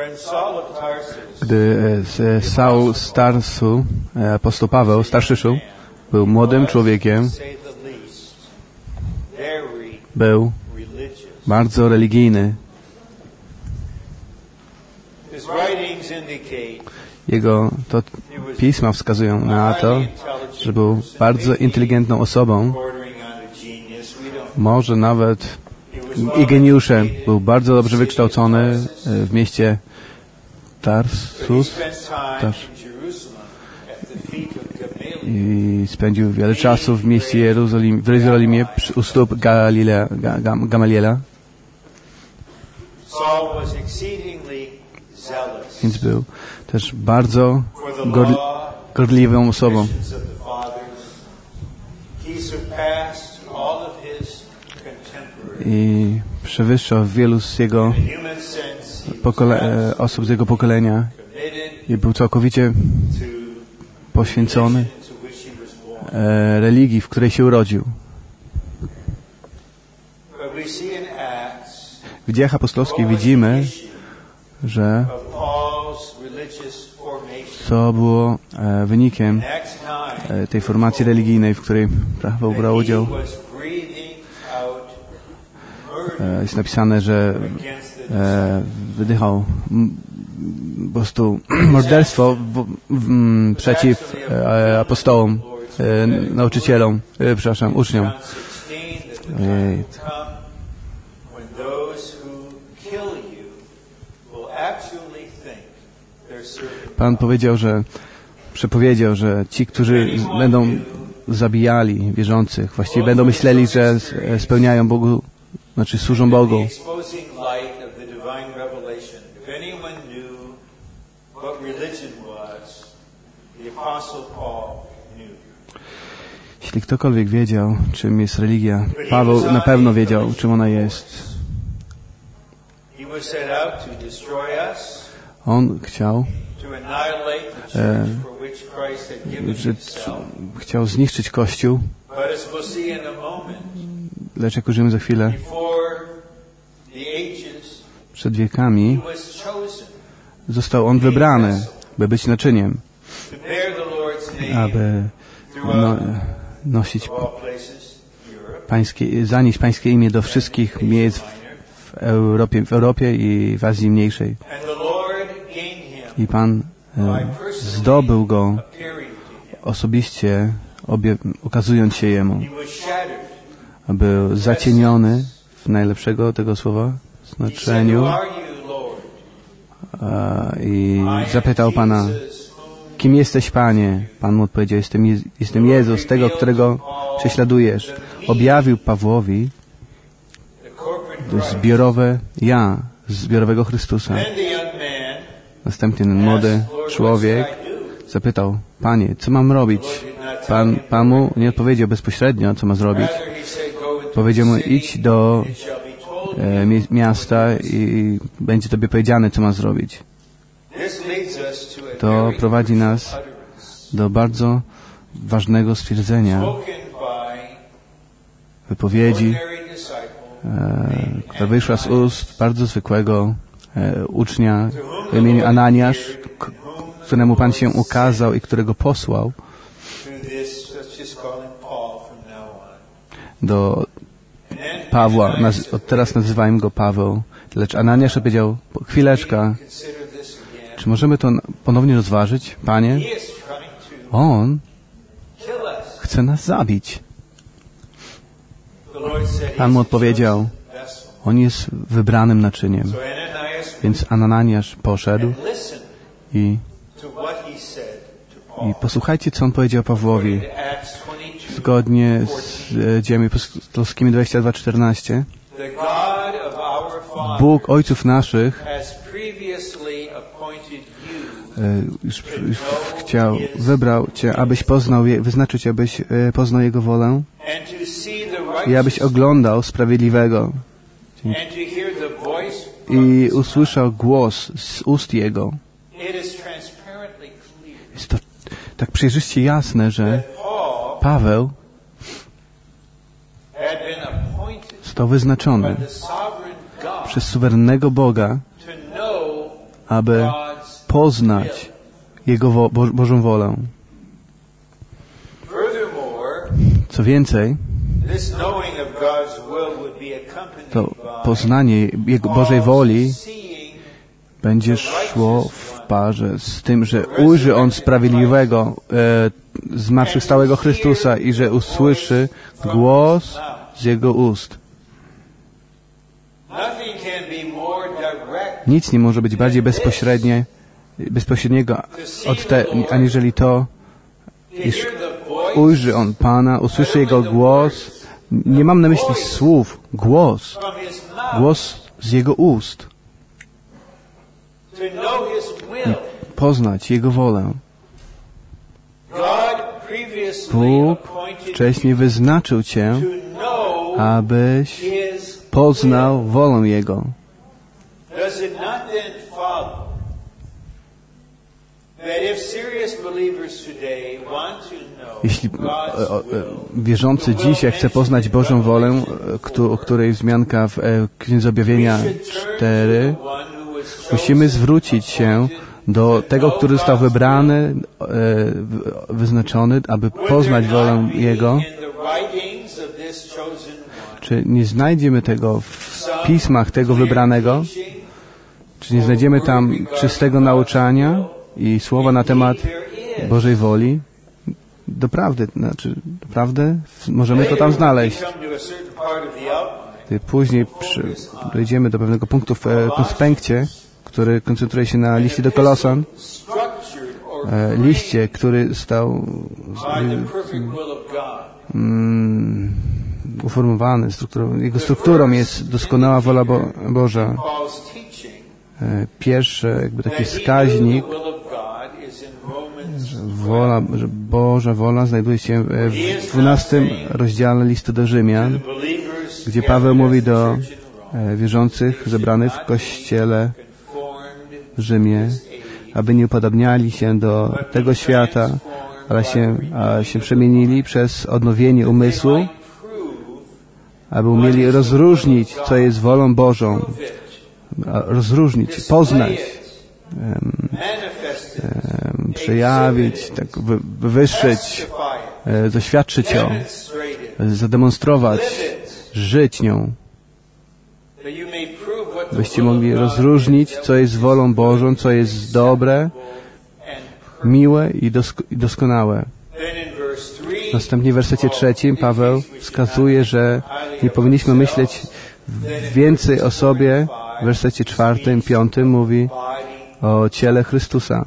Gdy Saul z Tarsu, apostoł Paweł z Tarszyszu, był młodym człowiekiem, był bardzo religijny. Jego pisma wskazują na to, że był bardzo inteligentną osobą, może nawet i geniuszem. Był bardzo dobrze wykształcony w mieście Tarsus i spędził wiele czasu w mieście w Jerozolimie u stóp Gamaliela. Więc był też bardzo gorliwą osobą. I przewyższał wielu z jego osób z jego pokolenia i był całkowicie poświęcony religii, w której się urodził. W Dziejach Apostolskich widzimy, że to było wynikiem tej formacji religijnej, w której Paweł brał udział. Jest napisane, że wydychał po prostu morderstwo przeciw apostołom, nauczycielom, uczniom. Pan przepowiedział, że ci, którzy będą zabijali wierzących, właściwie będą myśleli, że spełniają Bogu, znaczy służą Bogu. Jeśli ktokolwiek wiedział, czym jest religia, Paweł na pewno wiedział, czym ona jest. On chciał zniszczyć Kościół, lecz jak ujrzymy za chwilę, przed wiekami został on wybrany, by być naczyniem, aby zanieść Pańskie imię do wszystkich miejsc w Europie i w Azji Mniejszej. I Pan zdobył go osobiście, ukazując się Jemu. Był zacieniony w najlepszego tego słowa znaczeniu i zapytał Pana, kim jesteś, Panie? Pan mu odpowiedział, jestem Jezus, tego, którego prześladujesz. Objawił Pawłowi zbiorowe ja, zbiorowego Chrystusa. Następnie ten młody człowiek zapytał, Panie, co mam robić? Pan mu nie odpowiedział bezpośrednio, co ma zrobić. Powiedział mu, idź do miasta i będzie Tobie powiedziane, co ma zrobić. To prowadzi nas do bardzo ważnego stwierdzenia, wypowiedzi, która wyszła z ust bardzo zwykłego ucznia o imieniu Ananiasz, któremu Pan się ukazał i którego posłał do Pawła. Od teraz nazywajmy go Paweł. Lecz Ananiasz powiedział, chwileczka, czy możemy to ponownie rozważyć, Panie? On chce nas zabić. Pan mu odpowiedział, on jest wybranym naczyniem. Więc Ananiasz poszedł i posłuchajcie, co on powiedział Pawłowi. Zgodnie z Dziejami Apostolskimi 22:14. Bóg ojców naszych wybrał Cię, abyś wyznaczył Cię, abyś poznał Jego wolę i abyś oglądał sprawiedliwego i usłyszał głos z ust Jego. Jest to tak przejrzyście jasne, że Paweł został wyznaczony przez suwerennego Boga, aby poznać Jego Bożą wolę. Co więcej, to poznanie Jego Bożej woli będzie szło w parze z tym, że ujrzy on sprawiedliwego, zmartwychwstałego Chrystusa i że usłyszy głos z Jego ust. Nic nie może być bardziej bezpośredniego aniżeli to, iż ujrzy on Pana, usłyszy Jego głos. Nie mam na myśli słów, głos z Jego ust. I poznać Jego wolę. Bóg wcześniej wyznaczył Cię, abyś poznał wolę Jego. Jeśli wierzący dzisiaj chce poznać Bożą wolę, o której wzmianka w Księdze Objawienia 4, musimy zwrócić się do tego, który został wybrany, wyznaczony, aby poznać wolę Jego. Czy nie znajdziemy tego w pismach tego wybranego? Czy nie znajdziemy tam czystego nauczania i słowa na temat Bożej woli? Doprawdy możemy to tam znaleźć. Później dojdziemy do pewnego punktu w konspekcie, który koncentruje się na liście do Kolosan. Liście, który stał uformowany, jego strukturą jest doskonała wola Boża. Pierwszy taki wskaźnik, że Boża wola znajduje się w 12 rozdziale listu do Rzymian, gdzie Paweł mówi do wierzących zebranych w Kościele w Rzymie, aby nie upodobniali się do tego świata, ale się przemienili przez odnowienie umysłu, aby umieli rozróżnić, co jest wolą Bożą, rozróżnić, poznać, przejawić, tak wywyższyć, zaświadczyć ją, zademonstrować, żyć nią. Byście mogli rozróżnić, co jest wolą Bożą, co jest dobre, miłe i doskonałe. Następnie w wersecie 3 Paweł wskazuje, że nie powinniśmy myśleć więcej o sobie. W wersecie 4, 5 mówi o ciele Chrystusa.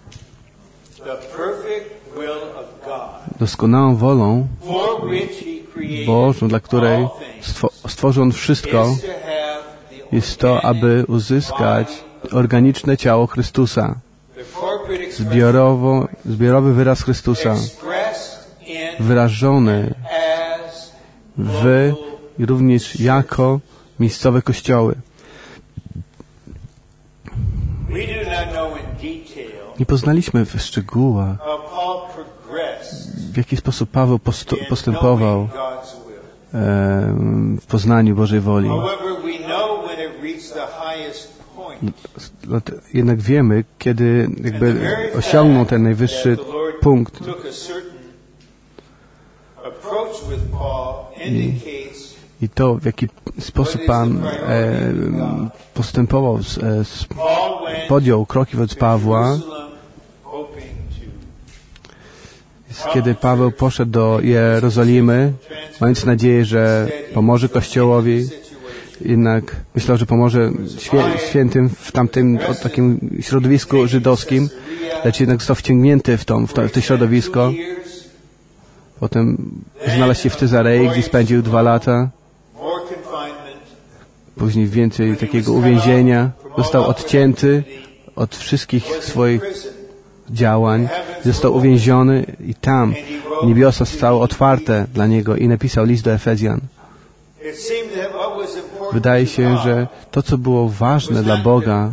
Doskonałą wolą Bożą, dla której stworzył On wszystko, jest to, aby uzyskać organiczne ciało Chrystusa. Zbiorowy wyraz Chrystusa, wyrażony i również jako miejscowe kościoły. Nie poznaliśmy w szczegółach, w jaki sposób Paweł postępował w poznaniu Bożej woli. Jednak wiemy, kiedy osiągnął ten najwyższy punkt. I to, w jaki sposób Pan postępował, podjął kroki wobec Pawła, kiedy Paweł poszedł do Jerozolimy, mając nadzieję, że pomoże Kościołowi, jednak myślał, że pomoże świętym w tamtym takim środowisku żydowskim, lecz jednak został wciągnięty w to środowisko. Potem znalazł się w Cezarei, gdzie spędził 2 lata. Później więcej takiego uwięzienia. Został odcięty od wszystkich swoich działań. Został uwięziony i tam niebiosa zostały otwarte dla niego i napisał list do Efezjan. Wydaje się, że to, co było ważne dla Boga,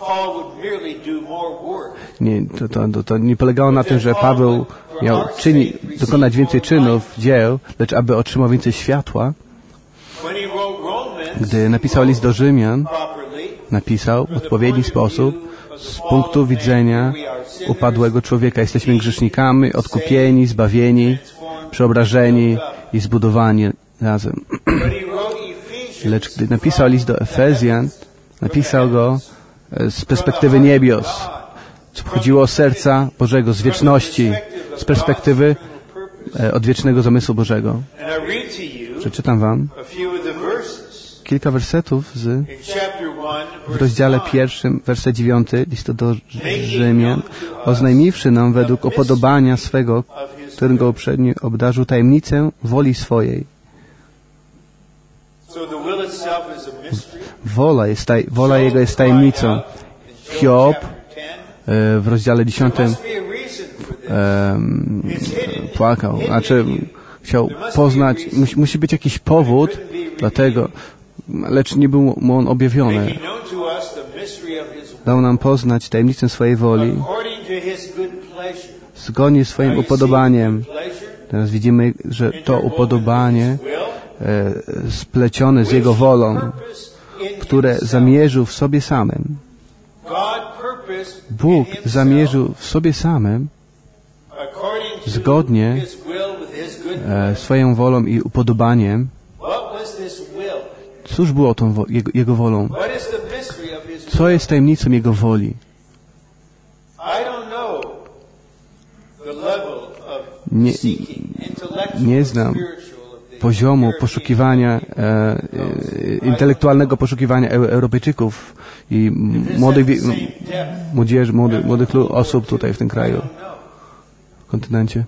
to nie polegało na tym, że Paweł miał dokonać więcej czynów, dzieł, lecz aby otrzymał więcej światła. Gdy napisał list do Rzymian, napisał w odpowiedni sposób z punktu widzenia upadłego człowieka. Jesteśmy grzesznikami, odkupieni, zbawieni, przeobrażeni i zbudowani razem. Lecz gdy napisał list do Efezjan, napisał go z perspektywy niebios, co chodziło o serca Bożego, z wieczności, z perspektywy odwiecznego zamysłu Bożego. Przeczytam wam kilka wersetów w rozdziale 1, werset 9, listu do Rzymian, oznajmiwszy nam według upodobania swego, którym go uprzednio obdarzył, tajemnicę woli swojej. Wola Jego jest tajemnicą. Hiob w rozdziale 10 płakał, chciał poznać, musi być jakiś powód dlatego, lecz nie był mu on objawiony. Dał nam poznać tajemnicę swojej woli zgodnie z swoim upodobaniem. Teraz widzimy, że to upodobanie splecione z Jego wolą, które zamierzył w sobie samym. Bóg zamierzył w sobie samym zgodnie swoją wolą i upodobaniem. Cóż było tą Jego wolą? Co jest tajemnicą Jego woli? Nie znam poziomu poszukiwania, intelektualnego poszukiwania Europejczyków i młodych osób tutaj w tym kraju, w kontynencie.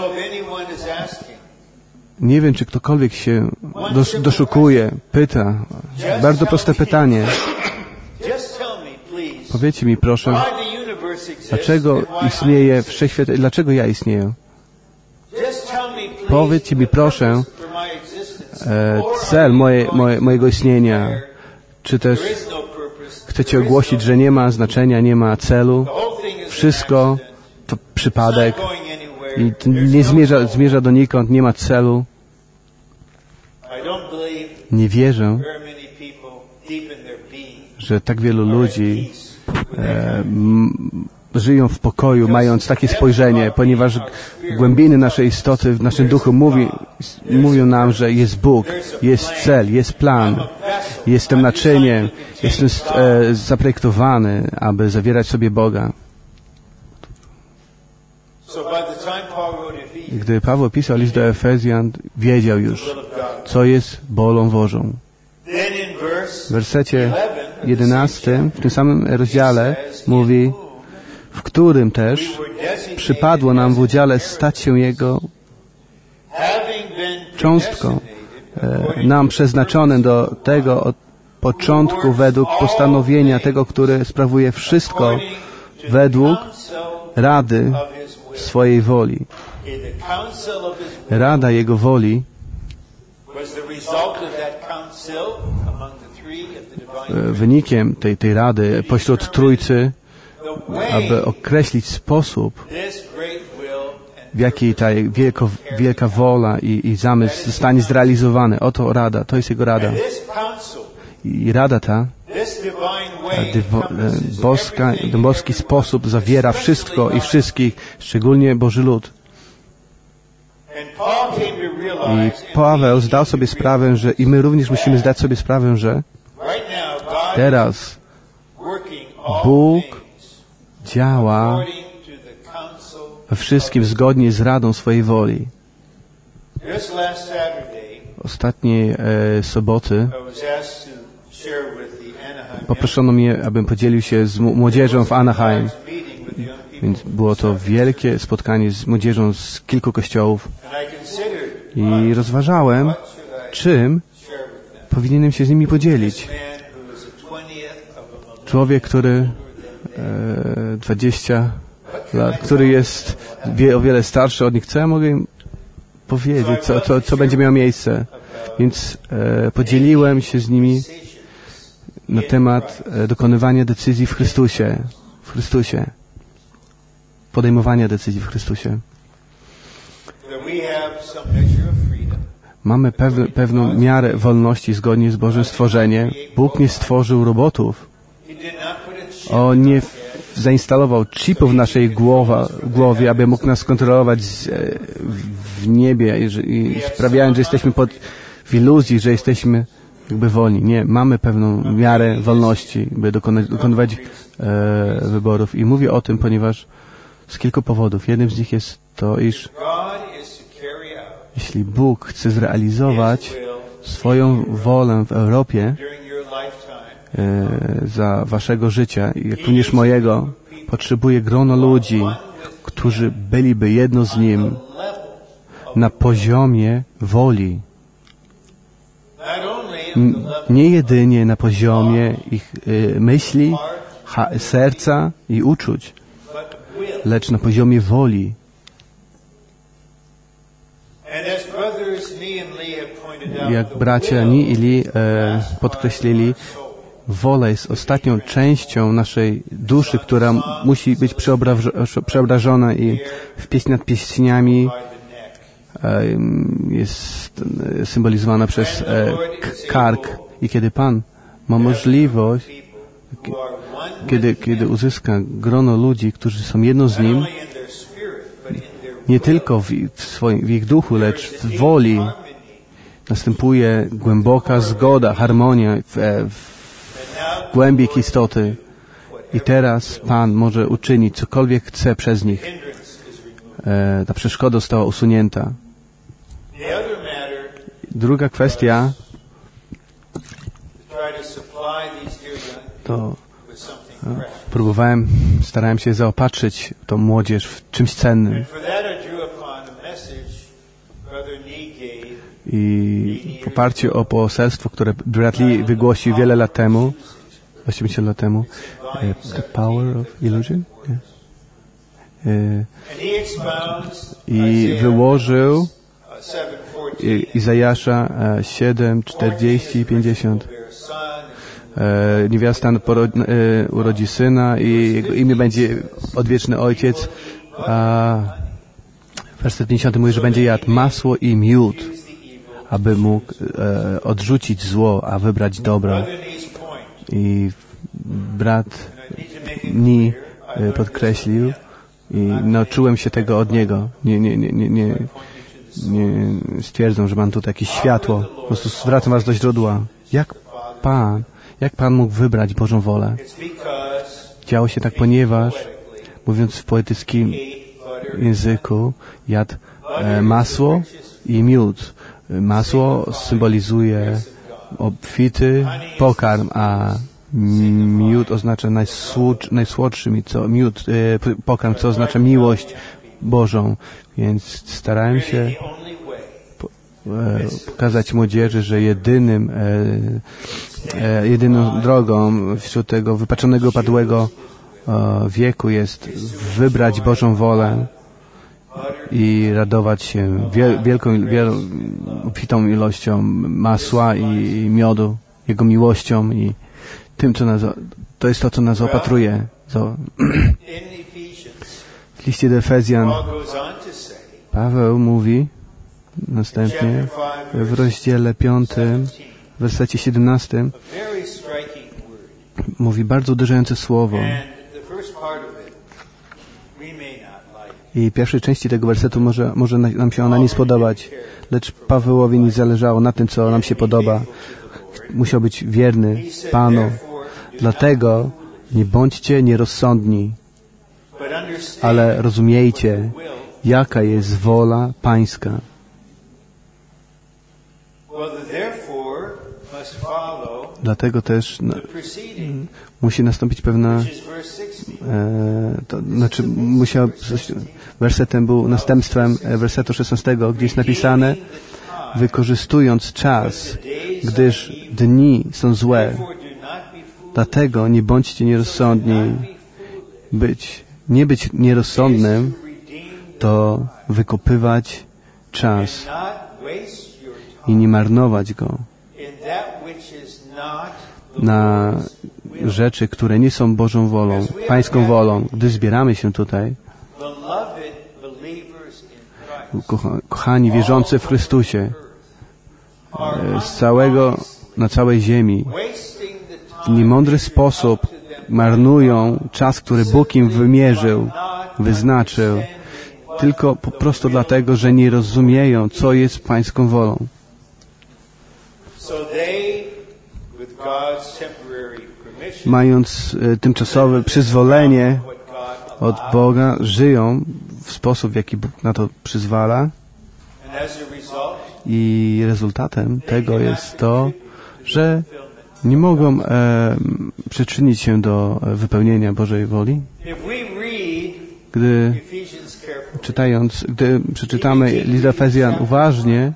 Nie wiem, czy ktokolwiek się doszukuje, pyta. Bardzo proste pytanie. Powiedzcie mi, proszę, dlaczego istnieje wszechświat, dlaczego ja istnieję? Powiedzcie mi, proszę, cel mojego istnienia. Czy też chcecie ogłosić, że nie ma znaczenia, nie ma celu? Wszystko to przypadek i nie zmierza donikąd, nie ma celu. Nie wierzę, że tak wielu ludzi żyją w pokoju, mając takie spojrzenie, ponieważ głębiny naszej istoty, w naszym duchu mówią nam, że jest Bóg, jest cel, jest plan, jestem naczyniem, jestem zaprojektowany, aby zawierać sobie Boga. Gdy Paweł pisał list do Efezjan, wiedział już, co jest wolą Bożą. W wersecie 11, w tym samym rozdziale mówi, w którym też przypadło nam w udziale stać się Jego cząstką, nam przeznaczonym do tego od początku według postanowienia tego, który sprawuje wszystko według rady swojej woli. Rada Jego woli wynikiem tej rady pośród Trójcy, aby określić sposób, w jaki ta wielka wola i zamysł zostanie zrealizowany. Oto rada, to jest Jego rada. I rada ta, boski sposób zawiera wszystko i wszystkich, szczególnie Boży lud. I Paweł zdał sobie sprawę, że i my również musimy zdać sobie sprawę, że teraz Bóg działa we wszystkim zgodnie z radą swojej woli. Ostatniej soboty poproszono mnie, abym podzielił się z młodzieżą w Anaheim. Więc było to wielkie spotkanie z młodzieżą z kilku kościołów. I rozważałem, czym powinienem się z nimi podzielić. Człowiek, który 20 lat, który jest o wiele starszy od nich, co ja mogę im powiedzieć, co będzie miało miejsce. Więc podzieliłem się z nimi na temat dokonywania decyzji w Chrystusie. Podejmowania decyzji w Chrystusie. Mamy pewną miarę wolności zgodnie z Bożym stworzeniem. Bóg nie stworzył robotów. On nie zainstalował chipów w naszej głowie, aby mógł nas kontrolować w niebie i sprawiając, że jesteśmy w iluzji, że jesteśmy jakby wolni. Nie, mamy pewną miarę wolności, by dokonywać wyborów. I mówię o tym, ponieważ z kilku powodów. Jednym z nich jest to, iż jeśli Bóg chce zrealizować swoją wolę w Europie za waszego życia, jak również mojego, potrzebuje grono ludzi, którzy byliby jedno z Nim na poziomie woli. Nie jedynie na poziomie ich myśli, serca i uczuć, lecz na poziomie woli. Jak bracia Ni i Li podkreślili, wola jest ostatnią częścią naszej duszy, która musi być przeobrażona i w pieśni nad pieśniami jest symbolizowana przez kark. I kiedy Pan ma możliwość, kiedy uzyska grono ludzi, którzy są jedno z Nim, nie tylko w ich duchu, lecz w woli, następuje głęboka zgoda, harmonia w głębi ich istoty. I teraz Pan może uczynić cokolwiek chce przez nich. Ta przeszkoda została usunięta. Druga kwestia to starałem się zaopatrzyć tą młodzież w czymś cennym. I w oparciu o poselstwo, które Brad Lee wygłosił wiele lat temu, 80 lat temu, The Power of Illusion, i wyłożył Izajasza 7, 40 i 50. Niewiasta urodzi syna i jego imię będzie odwieczny ojciec. Werset 50 mówi, że będzie jadł masło i miód, aby mógł odrzucić zło, a wybrać dobro. I brat Ni podkreślił i nauczyłem się tego od niego. Nie stwierdzą, że mam tutaj jakieś światło. Po prostu zwracam was do źródła. Jak Pan mógł wybrać Bożą wolę? Działo się tak, ponieważ, mówiąc w poetyckim języku, jadł masło i miód. Masło symbolizuje obfity pokarm, a miód oznacza najsłodszy pokarm, co oznacza miłość Bożą. Więc starałem się pokazać młodzieży, że jedyną drogą wśród tego wypaczonego, padłego wieku jest wybrać Bożą wolę i radować się obfitą ilością masła i miodu, Jego miłością i tym, to jest to, co nas opatruje. W liście do Efezjan Paweł mówi następnie w rozdziale 5, w wersecie 17 mówi bardzo uderzające słowo. I pierwszej części tego wersetu może nam się ona nie spodobać, lecz Pawłowi nie zależało na tym, co nam się podoba. Musiał być wierny Panu. Dlatego nie bądźcie nierozsądni, ale rozumiejcie, jaka jest wola Pańska. Dlatego też musi nastąpić pewna wersetem był następstwem wersetu 16, gdzie jest napisane: wykorzystując czas, gdyż dni są złe. Dlatego nie bądźcie nierozsądni. Nie być nierozsądnym to wykopywać czas i nie marnować go na rzeczy, które nie są Bożą wolą, Pańską wolą. Gdy zbieramy się tutaj, kochani wierzący w Chrystusie, na całej ziemi, w niemądry sposób marnują czas, który Bóg im wymierzył, wyznaczył, tylko po prostu dlatego, że nie rozumieją, co jest Pańską wolą. Mając tymczasowe przyzwolenie od Boga, żyją w sposób, w jaki Bóg na to przyzwala. I rezultatem tego jest to, że nie mogą przyczynić się do wypełnienia Bożej woli. Gdy przeczytamy list do Efezjan uważnie,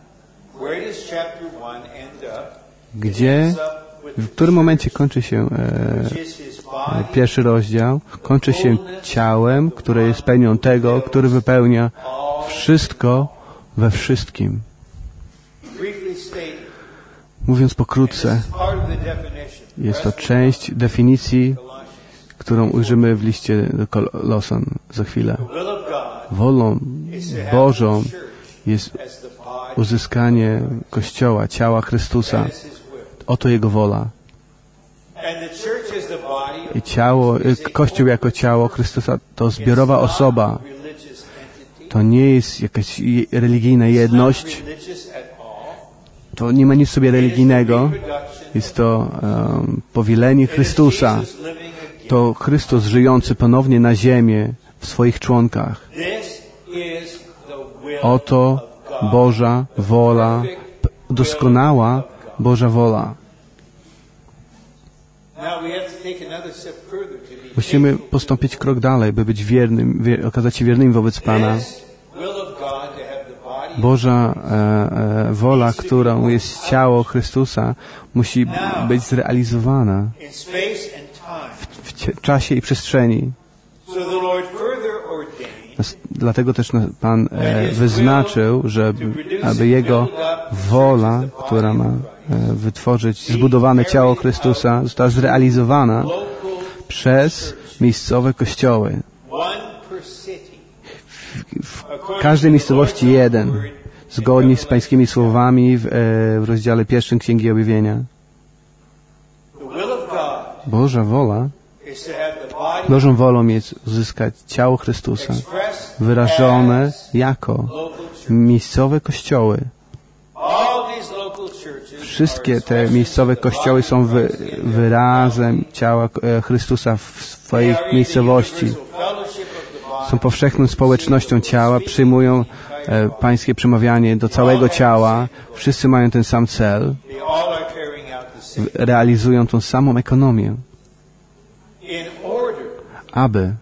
w którym momencie kończy się pierwszy rozdział, kończy się ciałem, które jest pełnią tego, który wypełnia wszystko we wszystkim. Mówiąc pokrótce, jest to część definicji, którą ujrzymy w liście do Kolosan za chwilę. Wolą Bożą jest uzyskanie Kościoła, ciała Chrystusa. Oto Jego wola. I Kościół jako ciało Chrystusa to zbiorowa osoba. To nie jest jakaś religijna jedność. To nie ma nic w sobie religijnego. Jest to powielenie Chrystusa. To Chrystus żyjący ponownie na ziemię w swoich członkach. Oto Boża wola, doskonała Boża wola. Musimy postąpić krok dalej, by być wiernym, okazać się wiernymi wobec Pana. Boża wola, którą jest ciało Chrystusa, musi być zrealizowana w czasie i przestrzeni. Dlatego też Pan wyznaczył, aby Jego wola, która ma wytworzyć zbudowane ciało Chrystusa, została zrealizowana przez miejscowe kościoły. W każdej miejscowości jeden, zgodnie z Pańskimi słowami w rozdziale 1 Księgi Objawienia. Bożą wolą jest uzyskać ciało Chrystusa, wyrażone jako miejscowe kościoły. Wszystkie te miejscowe kościoły są wyrazem ciała Chrystusa w swojej miejscowości. Są powszechną społecznością ciała, przyjmują Pańskie przemawianie do całego ciała. Wszyscy mają ten sam cel. Realizują tą samą ekonomię. Aby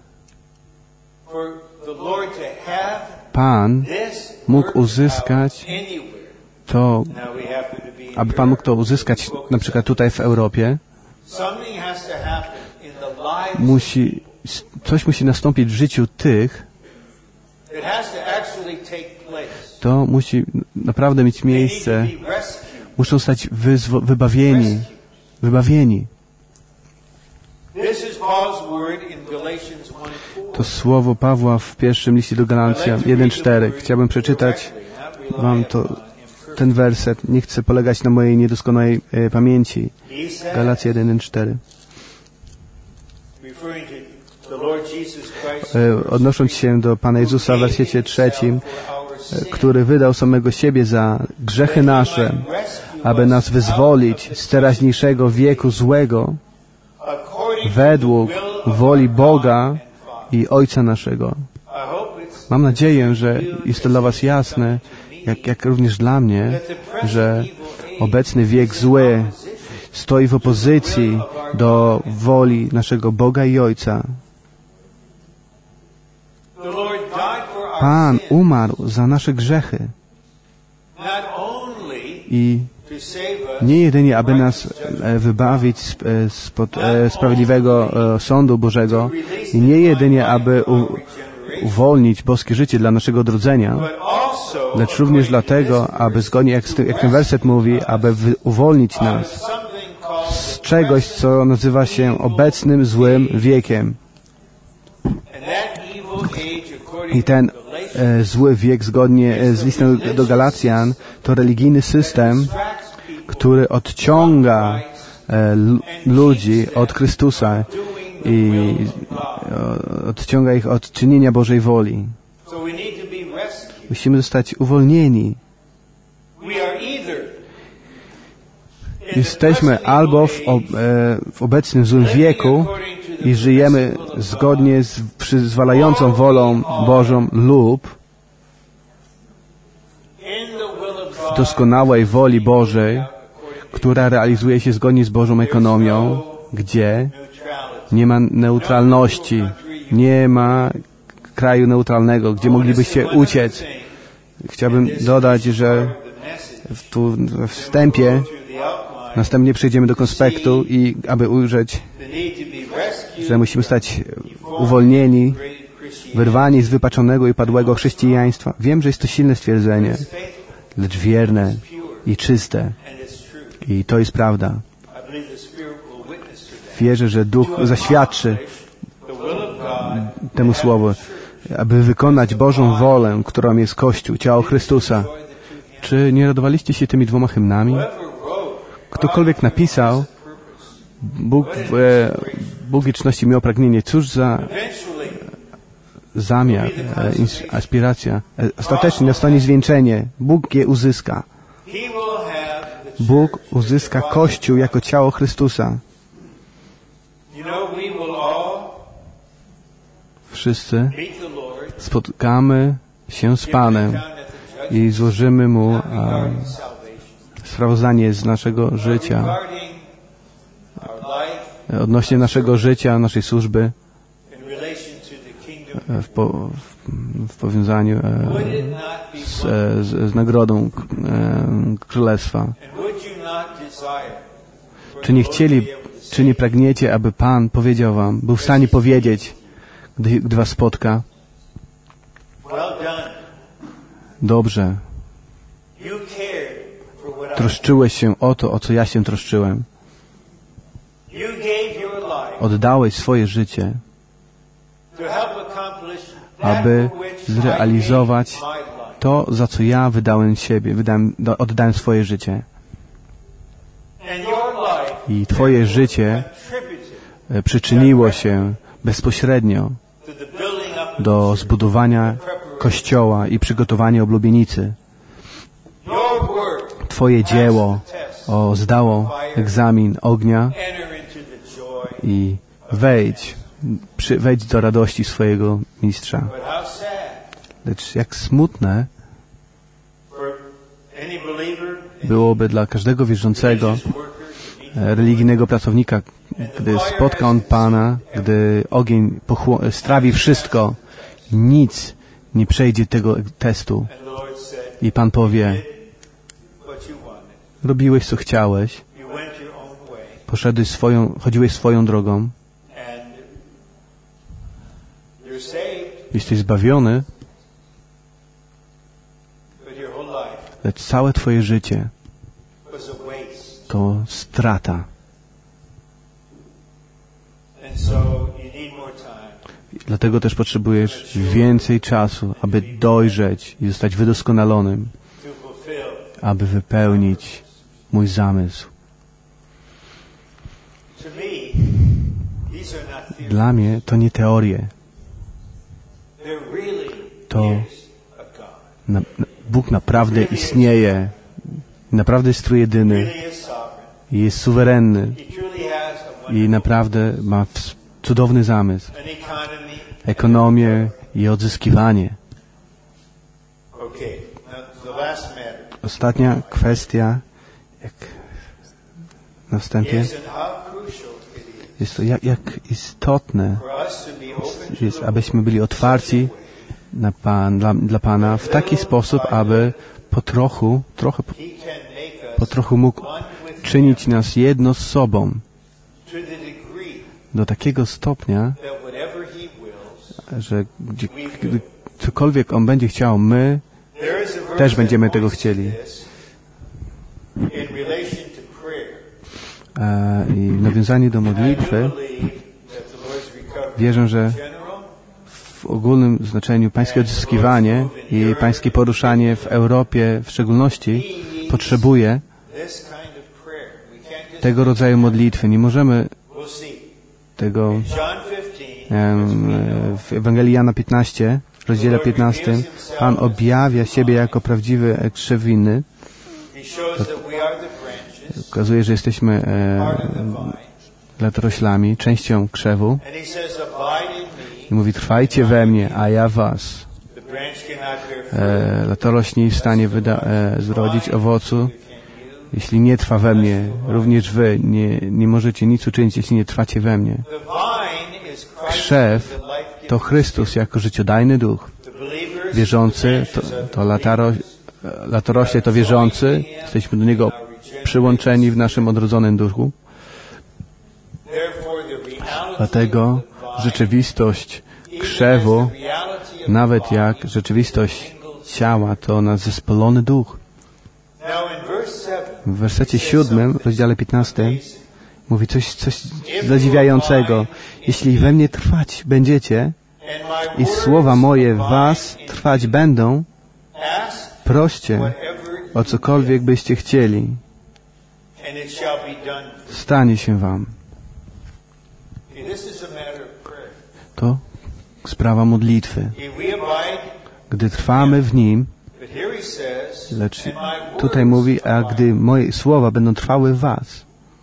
Pan mógł uzyskać to, aby Pan mógł to uzyskać na przykład tutaj w Europie, coś musi nastąpić w życiu tych, to musi naprawdę mieć miejsce, muszą zostać wybawieni. To słowo Pawła w pierwszym liście do Galacjan 1:4. Chciałbym przeczytać Wam ten werset. Nie chcę polegać na mojej niedoskonałej pamięci. Galacja 1:4. Odnosząc się do Pana Jezusa w wersecie 3, który wydał samego siebie za grzechy nasze, aby nas wyzwolić z teraźniejszego wieku złego, według woli Boga i Ojca naszego. Mam nadzieję, że jest to dla Was jasne, jak również dla mnie, że obecny wiek zły stoi w opozycji do woli naszego Boga i Ojca. Pan umarł za nasze grzechy i nie jedynie, aby nas wybawić spod sprawiedliwego sądu Bożego i nie jedynie, aby uwolnić boskie życie dla naszego odrodzenia, lecz również dlatego, aby zgodnie jak ten werset mówi, aby uwolnić nas z czegoś, co nazywa się obecnym złym wiekiem. I ten zły wiek, zgodnie z listem do Galacjan, to religijny system, który odciąga ludzi od Chrystusa i odciąga ich od czynienia Bożej woli. Musimy zostać uwolnieni. Jesteśmy albo w obecnym złym wieku i żyjemy zgodnie z przyzwalającą wolą Bożą lub w doskonałej woli Bożej, która realizuje się zgodnie z Bożą ekonomią, gdzie nie ma neutralności, nie ma kraju neutralnego, gdzie moglibyście uciec. Chciałbym dodać, że tu we wstępie następnie przejdziemy do konspektu i aby ujrzeć, że musimy stać uwolnieni, wyrwani z wypaczonego i padłego chrześcijaństwa. Wiem, że jest to silne stwierdzenie, lecz wierne i czyste. I to jest prawda. Wierzę, że Duch zaświadczy temu słowu, aby wykonać Bożą wolę, którą jest Kościół, ciało Chrystusa. Czy nie radowaliście się tymi 2 hymnami? Ktokolwiek napisał, Bóg wieczności miał pragnienie. Cóż za zamiar, aspiracja. Ostatecznie nastanie zwieńczenie. Bóg je uzyska. Bóg uzyska Kościół jako ciało Chrystusa. Wszyscy spotkamy się z Panem i złożymy Mu sprawozdanie z naszego życia, odnośnie naszego życia, naszej służby w powiązaniu z nagrodą Królestwa. Czy nie pragniecie, aby Pan powiedział wam, był w stanie powiedzieć, gdy was spotka? Dobrze. Troszczyłeś się o to, o co ja się troszczyłem. Oddałeś swoje życie, aby zrealizować to, za co ja wydałem siebie, oddałem swoje życie. I Twoje życie przyczyniło się bezpośrednio do zbudowania Kościoła i przygotowania oblubienicy. Twoje dzieło zdało egzamin ognia i wejdź do radości swojego mistrza. Lecz jak smutne byłoby dla każdego wierzącego, religijnego pracownika, gdy spotka on Pana, gdy ogień strawi wszystko, nic nie przejdzie tego testu. I Pan powie, robiłeś co chciałeś, chodziłeś swoją drogą, jesteś zbawiony, lecz całe Twoje życie to strata. Dlatego też potrzebujesz więcej czasu, aby dojrzeć i zostać wydoskonalonym, aby wypełnić mój zamysł. Dla mnie to nie teorie. To Bóg naprawdę istnieje. Naprawdę jest trójjedyny. I jest suwerenny. I naprawdę ma cudowny zamysł. Ekonomię i odzyskiwanie. Ostatnia kwestia, jak na wstępie, jest to, jak istotne jest, abyśmy byli otwarci dla Pana w taki sposób, aby po trochu mógł czynić nas jedno z sobą do takiego stopnia, że gdy cokolwiek On będzie chciał, my też będziemy tego chcieli. I w nawiązaniu do modlitwy wierzę, że w ogólnym znaczeniu pańskie odzyskiwanie i pańskie poruszanie w Europie w szczególności potrzebuje tego rodzaju modlitwy. Nie możemy tego w Ewangelii Jana 15, w rozdziale 15, Pan objawia siebie jako prawdziwy krzew winny. Ukazuje, że jesteśmy latoroślami, częścią krzewu. I mówi, trwajcie we mnie, a ja was. Latorośl nie jest w stanie zrodzić owocu, jeśli nie trwa we mnie. Również wy nie możecie nic uczynić, jeśli nie trwacie we mnie. Krzew to Chrystus jako życiodajny duch. Wierzący to latorośle to wierzący. Jesteśmy do Niego przyłączeni w naszym odrodzonym duchu. Dlatego rzeczywistość krzewu, nawet jak rzeczywistość ciała, to nasz zespolony duch. W wersecie 7, w rozdziale 15 mówi coś zadziwiającego. Jeśli we mnie trwać będziecie i słowa moje w was trwać będą, proście o cokolwiek byście chcieli, stanie się wam. To sprawa modlitwy. Gdy trwamy w Nim, lecz tutaj mówi, a gdy moje słowa będą trwały w was.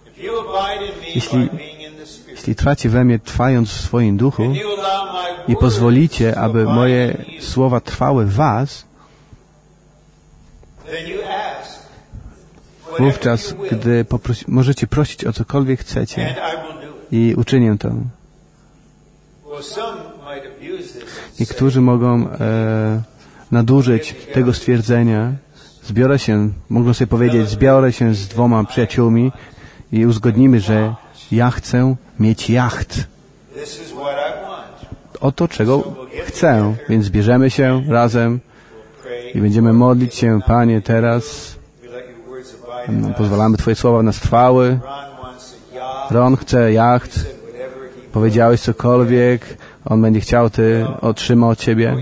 Jeśli trwacie we mnie, trwając w swoim duchu i pozwolicie, aby moje słowa trwały w was, wówczas, gdy możecie prosić o cokolwiek chcecie i uczynię to. Niektórzy mogą nadużyć tego stwierdzenia. Mogą sobie powiedzieć, zbiorę się z 2 przyjaciółmi i uzgodnimy, że ja chcę mieć jacht. Oto czego chcę, więc zbierzemy się razem i będziemy modlić się, Panie, teraz pozwalamy Twoje słowa nas trwały. Ron chce jacht. Powiedziałeś cokolwiek, on będzie chciał, Ty otrzyma od Ciebie.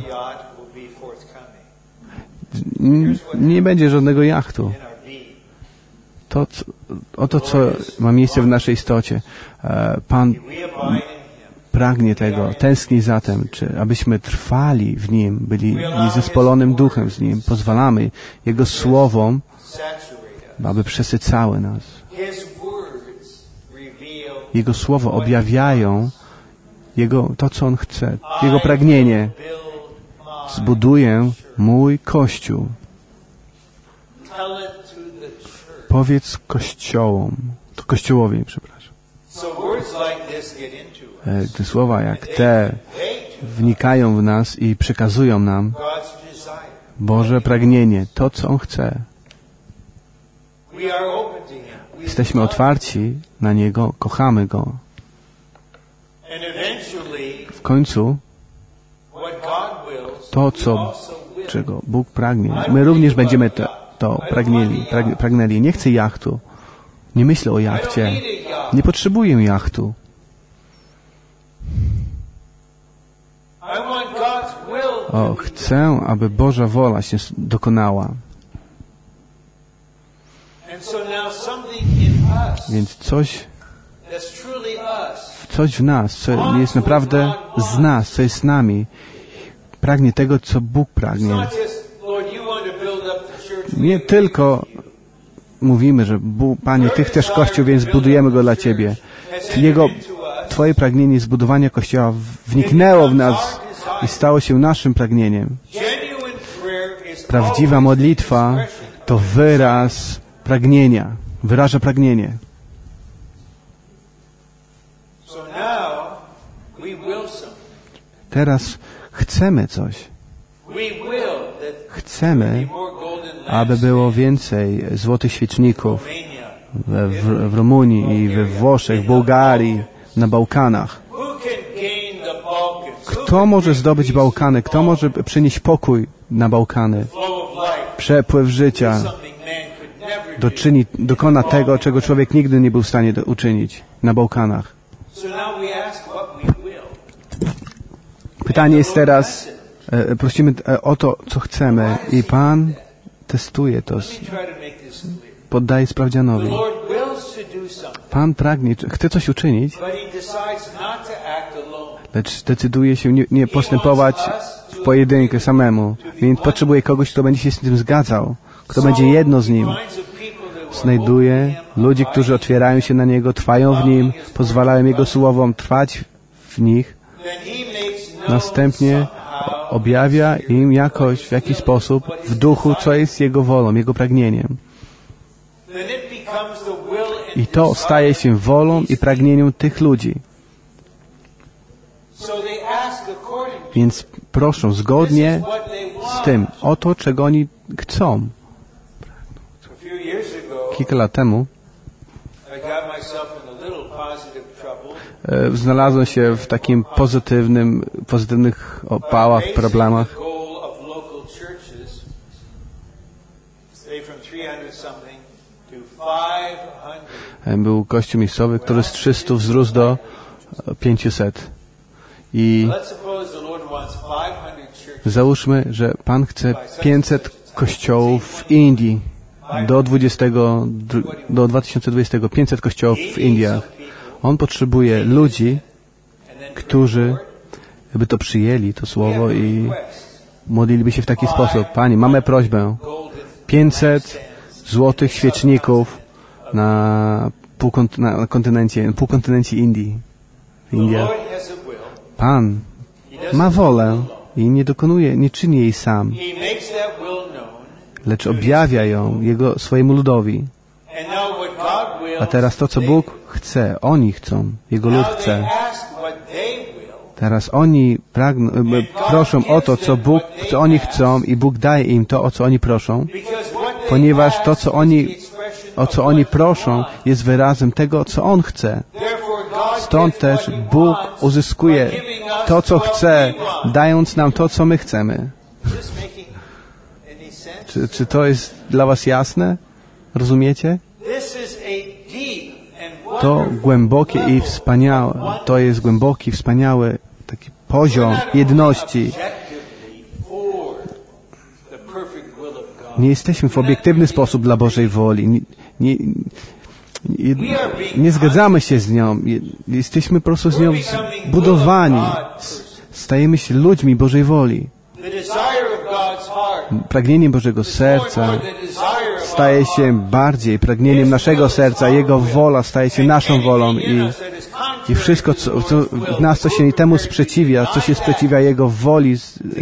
Nie będzie żadnego jachtu. Oto, co ma miejsce w naszej istocie. Pan pragnie tego, tęskni za tym, abyśmy trwali w Nim, byli zespolonym duchem z Nim. Pozwalamy Jego słowom, aby przesycały nas. Jego słowo objawiają to, co On chce, Jego pragnienie. Zbuduję mój Kościół. Powiedz Kościołowi, przepraszam. Gdy słowa jak te wnikają w nas i przekazują nam Boże pragnienie, to, co On chce. Jesteśmy otwarci na Niego, kochamy Go. W końcu to, czego Bóg pragnie, my również będziemy to pragnęli. Nie chcę jachtu. Nie myślę o jachcie. Nie potrzebuję jachtu. Chcę, aby Boża wola się dokonała. Więc coś w nas, co jest naprawdę z nas, co jest z nami, pragnie tego, co Bóg pragnie. Nie tylko mówimy, że Panie, Ty chcesz Kościół, więc budujemy go dla Ciebie. Twoje pragnienie zbudowania Kościoła wniknęło w nas i stało się naszym pragnieniem. Prawdziwa modlitwa to wyraz pragnienia. Wyraża pragnienie. Teraz chcemy coś. Chcemy, aby było więcej złotych świeczników w Rumunii i we Włoszech, w Bułgarii, na Bałkanach. Kto może zdobyć Bałkany? Kto może przynieść pokój na Bałkany? Przepływ życia dokona tego, czego człowiek nigdy nie był w stanie uczynić na Bałkanach. Pytanie jest teraz, prosimy o to, co chcemy i Pan testuje to, poddaje sprawdzianowi. Pan pragnie, chce coś uczynić, lecz decyduje się nie postępować w pojedynkę samemu. Więc potrzebuje kogoś, kto będzie się z tym zgadzał, kto będzie jedno z Nim. Znajduje ludzi, którzy otwierają się na Niego, trwają w Nim, pozwalają Jego słowom trwać w nich. Następnie objawia im jakoś, w jakiś sposób, w duchu, co jest Jego wolą, Jego pragnieniem. I to staje się wolą i pragnieniem tych ludzi. Więc proszą zgodnie z tym, o to, czego oni chcą. Kilka lat temu znalazłem się w takim pozytywnych opałach, problemach. Był kościół miejscowy, który z 300 wzrósł do 500. I załóżmy, że Pan chce 500 kościołów w Indii do 2020, 500 kościołów w Indiach. On potrzebuje ludzi, którzy by to przyjęli, to słowo, i modliliby się w taki sposób. Panie, mamy prośbę. 500 złotych świeczników na półkontynencie Indii. W Indiach. Pan ma wolę i nie czyni jej sam, lecz objawia ją swojemu ludowi. A teraz to, co Bóg chce, oni chcą, Jego lud chce. Teraz oni proszą o to, co oni chcą, i Bóg daje im to, o co oni proszą, ponieważ to, o co oni proszą, jest wyrazem tego, co On chce. Stąd też Bóg uzyskuje to, co chce, dając nam to, co my chcemy. Czy to jest dla was jasne? Rozumiecie? To głębokie i wspaniałe. To jest głęboki, wspaniały taki poziom jedności. Nie jesteśmy w obiektywny sposób dla Bożej woli. Nie zgadzamy się z nią. Jesteśmy po prostu z nią zbudowani. Stajemy się ludźmi Bożej woli. Pragnieniem Bożego serca staje się bardziej pragnieniem naszego serca. Jego wola staje się naszą wolą i wszystko, co w nas, co się temu sprzeciwia, co się sprzeciwia Jego woli,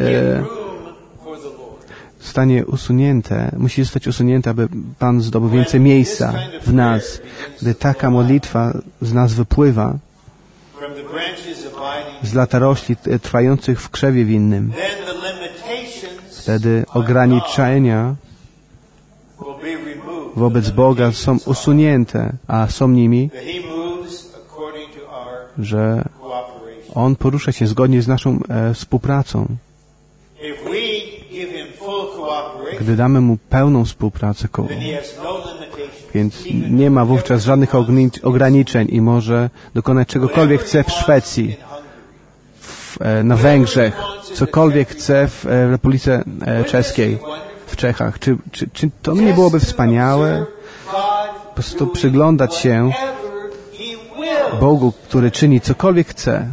zostanie usunięte, musi zostać usunięte, aby Pan zdobył więcej miejsca w nas. Gdy taka modlitwa z nas wypływa, z latorośli trwających w krzewie winnym, wtedy ograniczenia wobec Boga są usunięte, a są nimi, że On porusza się zgodnie z naszą współpracą. Gdy damy Mu pełną współpracę, więc nie ma wówczas żadnych ograniczeń i może dokonać czegokolwiek chce w Szwecji, na Węgrzech, cokolwiek chce w Republice Czeskiej, w Czechach. Czy to nie byłoby wspaniałe? Po prostu przyglądać się Bogu, który czyni cokolwiek chce.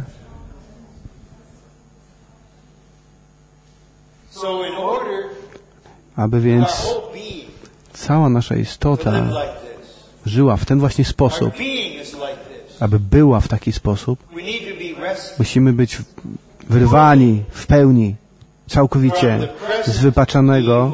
Aby więc cała nasza istota żyła w ten właśnie sposób, aby była w taki sposób, musimy być wyrwani w pełni, całkowicie z wypaczonego,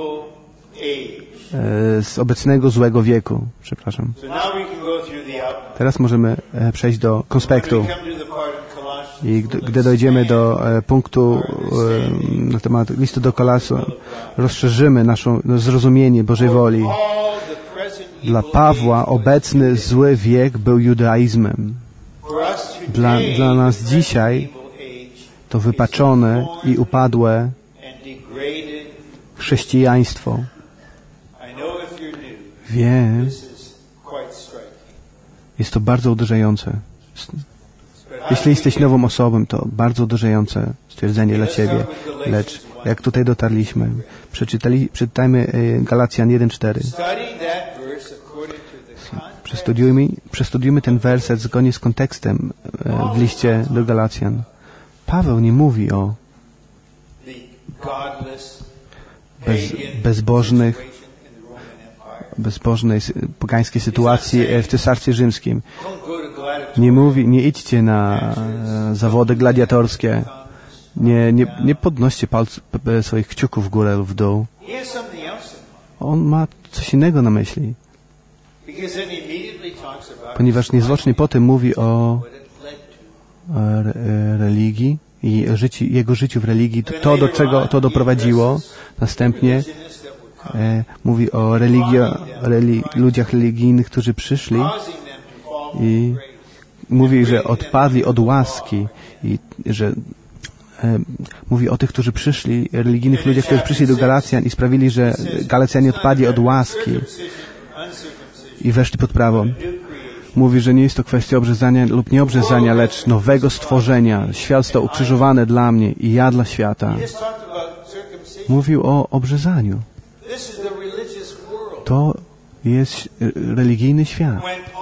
z obecnego złego wieku. Przepraszam. Teraz możemy przejść do konspektu. I gdy dojdziemy do punktu na temat listu do Kolosan, rozszerzymy nasze zrozumienie Bożej woli. Dla Pawła obecny zły wiek był judaizmem. Dla nas dzisiaj to wypaczone i upadłe chrześcijaństwo. Wiem, jest to bardzo uderzające. Jeśli jesteś nową osobą, to bardzo uderzające stwierdzenie dla Ciebie. Lecz jak tutaj dotarliśmy, przeczytajmy Galacjan 1:4. Przestudiujmy ten werset zgodnie z kontekstem w liście do Galacjan. Paweł nie mówi o bezbożnej, pogańskiej sytuacji w Cesarstwie Rzymskim. Nie mówi, nie idźcie na zawody gladiatorskie. Nie podnoście swoich kciuków w górę lub w dół. On ma coś innego na myśli. Ponieważ niezwłocznie potem mówi o religii i jego życiu w religii, to do czego to doprowadziło. Następnie mówi o ludziach religijnych, którzy przyszli i mówi, że odpadli od łaski i że mówi o tych, którzy przyszli, religijnych ludziach, którzy przyszli do Galacjan i sprawili, że Galacjanie odpadli od łaski i weszli pod prawo. Mówi, że nie jest to kwestia obrzezania lub nieobrzezania, lecz nowego stworzenia. Świat został ukrzyżowany dla mnie i ja dla świata. Mówił o obrzezaniu. To jest religijny świat.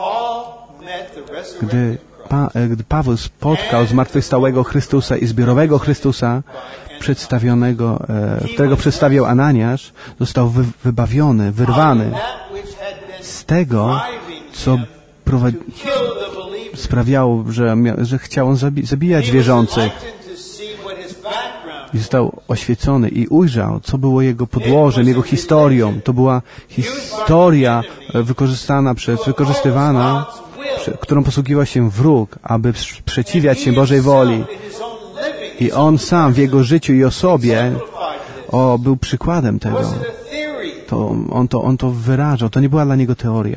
Gdy Paweł spotkał zmartwychwstałego Chrystusa i zbiorowego Chrystusa, którego przedstawiał Ananiasz, został wybawiony, wyrwany z tego, co sprawiało, że chciał on zabijać wierzących. I został oświecony i ujrzał, co było jego podłożem, jego historią. To była historia wykorzystywana, którą posługiwał się wróg, aby sprzeciwiać się Bożej woli. I on sam w jego życiu i osobie był przykładem tego. On to wyrażał. To nie była dla niego teoria.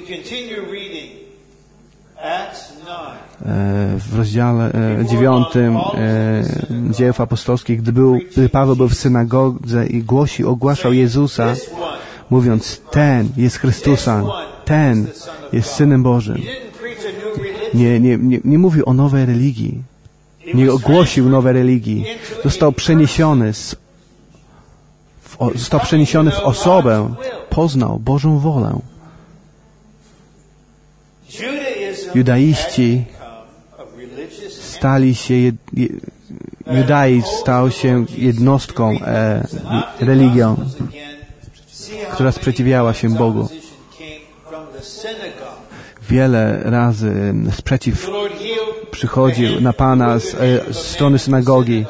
W rozdziale 9 Dziejów Apostolskich, gdy Paweł był w synagodze i ogłaszał Jezusa, mówiąc, ten jest Chrystusem, ten jest Synem Bożym. Nie mówił o nowej religii. Nie ogłosił nowej religii. Został przeniesiony w osobę. Poznał Bożą wolę. Judaiści Judaizm stał się jednostką, religią, która sprzeciwiała się Bogu. Wiele razy sprzeciw przychodził na Pana z strony synagogi.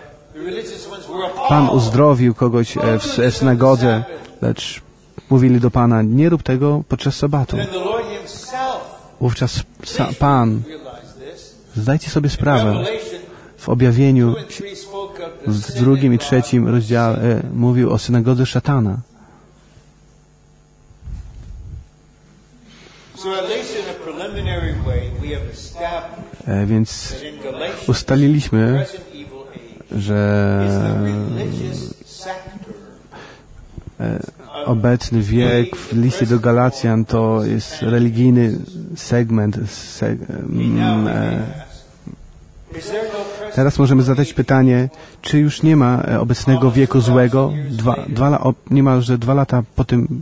Pan uzdrowił kogoś w synagodze, lecz mówili do Pana, nie rób tego podczas sabatu. Wówczas Pan, zdajcie sobie sprawę, w objawieniu w 2 i 3 rozdziale mówił o synagodze szatana. Więc ustaliliśmy, że obecny wiek w liście do Galacjan to jest religijny segment. Teraz możemy zadać pytanie, czy już nie ma obecnego wieku złego? Niemalże 2 lata po tym,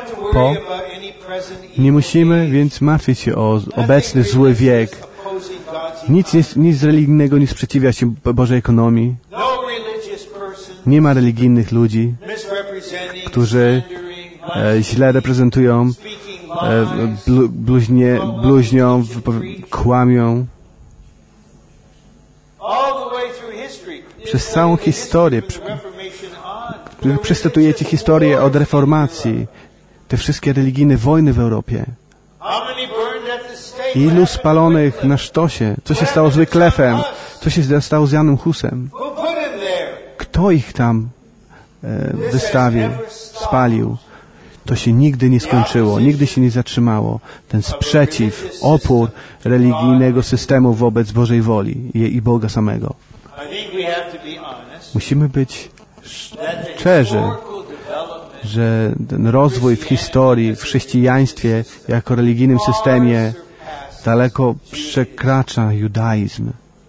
nie musimy więc martwić się o obecny zły wiek. Nic religijnego nie sprzeciwia się Bożej ekonomii. Nie ma religijnych ludzi, którzy źle reprezentują, bluźnią, kłamią. Przez całą historię, przestatujecie historię od reformacji, te wszystkie religijne wojny w Europie. Ilu spalonych na sztosie? Co się stało z Wyclifem? Co się stało z Janem Husem? Kto ich tam wystawił, spalił? To się nigdy nie skończyło, nigdy się nie zatrzymało. Ten sprzeciw, opór religijnego systemu wobec Bożej woli i Boga samego. Musimy być szczerzy, że ten rozwój w historii, w chrześcijaństwie jako religijnym systemie daleko przekracza judaizm.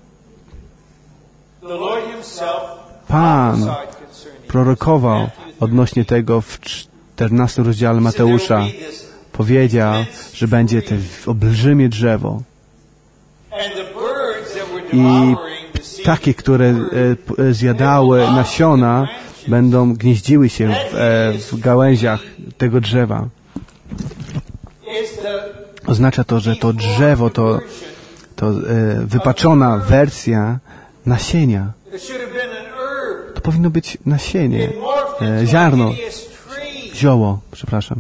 Pan prorokował odnośnie tego w 14 rozdziale Mateusza. Powiedział, że będzie to olbrzymie drzewo. I takie, które zjadały nasiona, będą gnieździły się w gałęziach tego drzewa. Oznacza to, że to drzewo to wypaczona wersja nasienia. To powinno być nasienie, ziarno, zioło, przepraszam.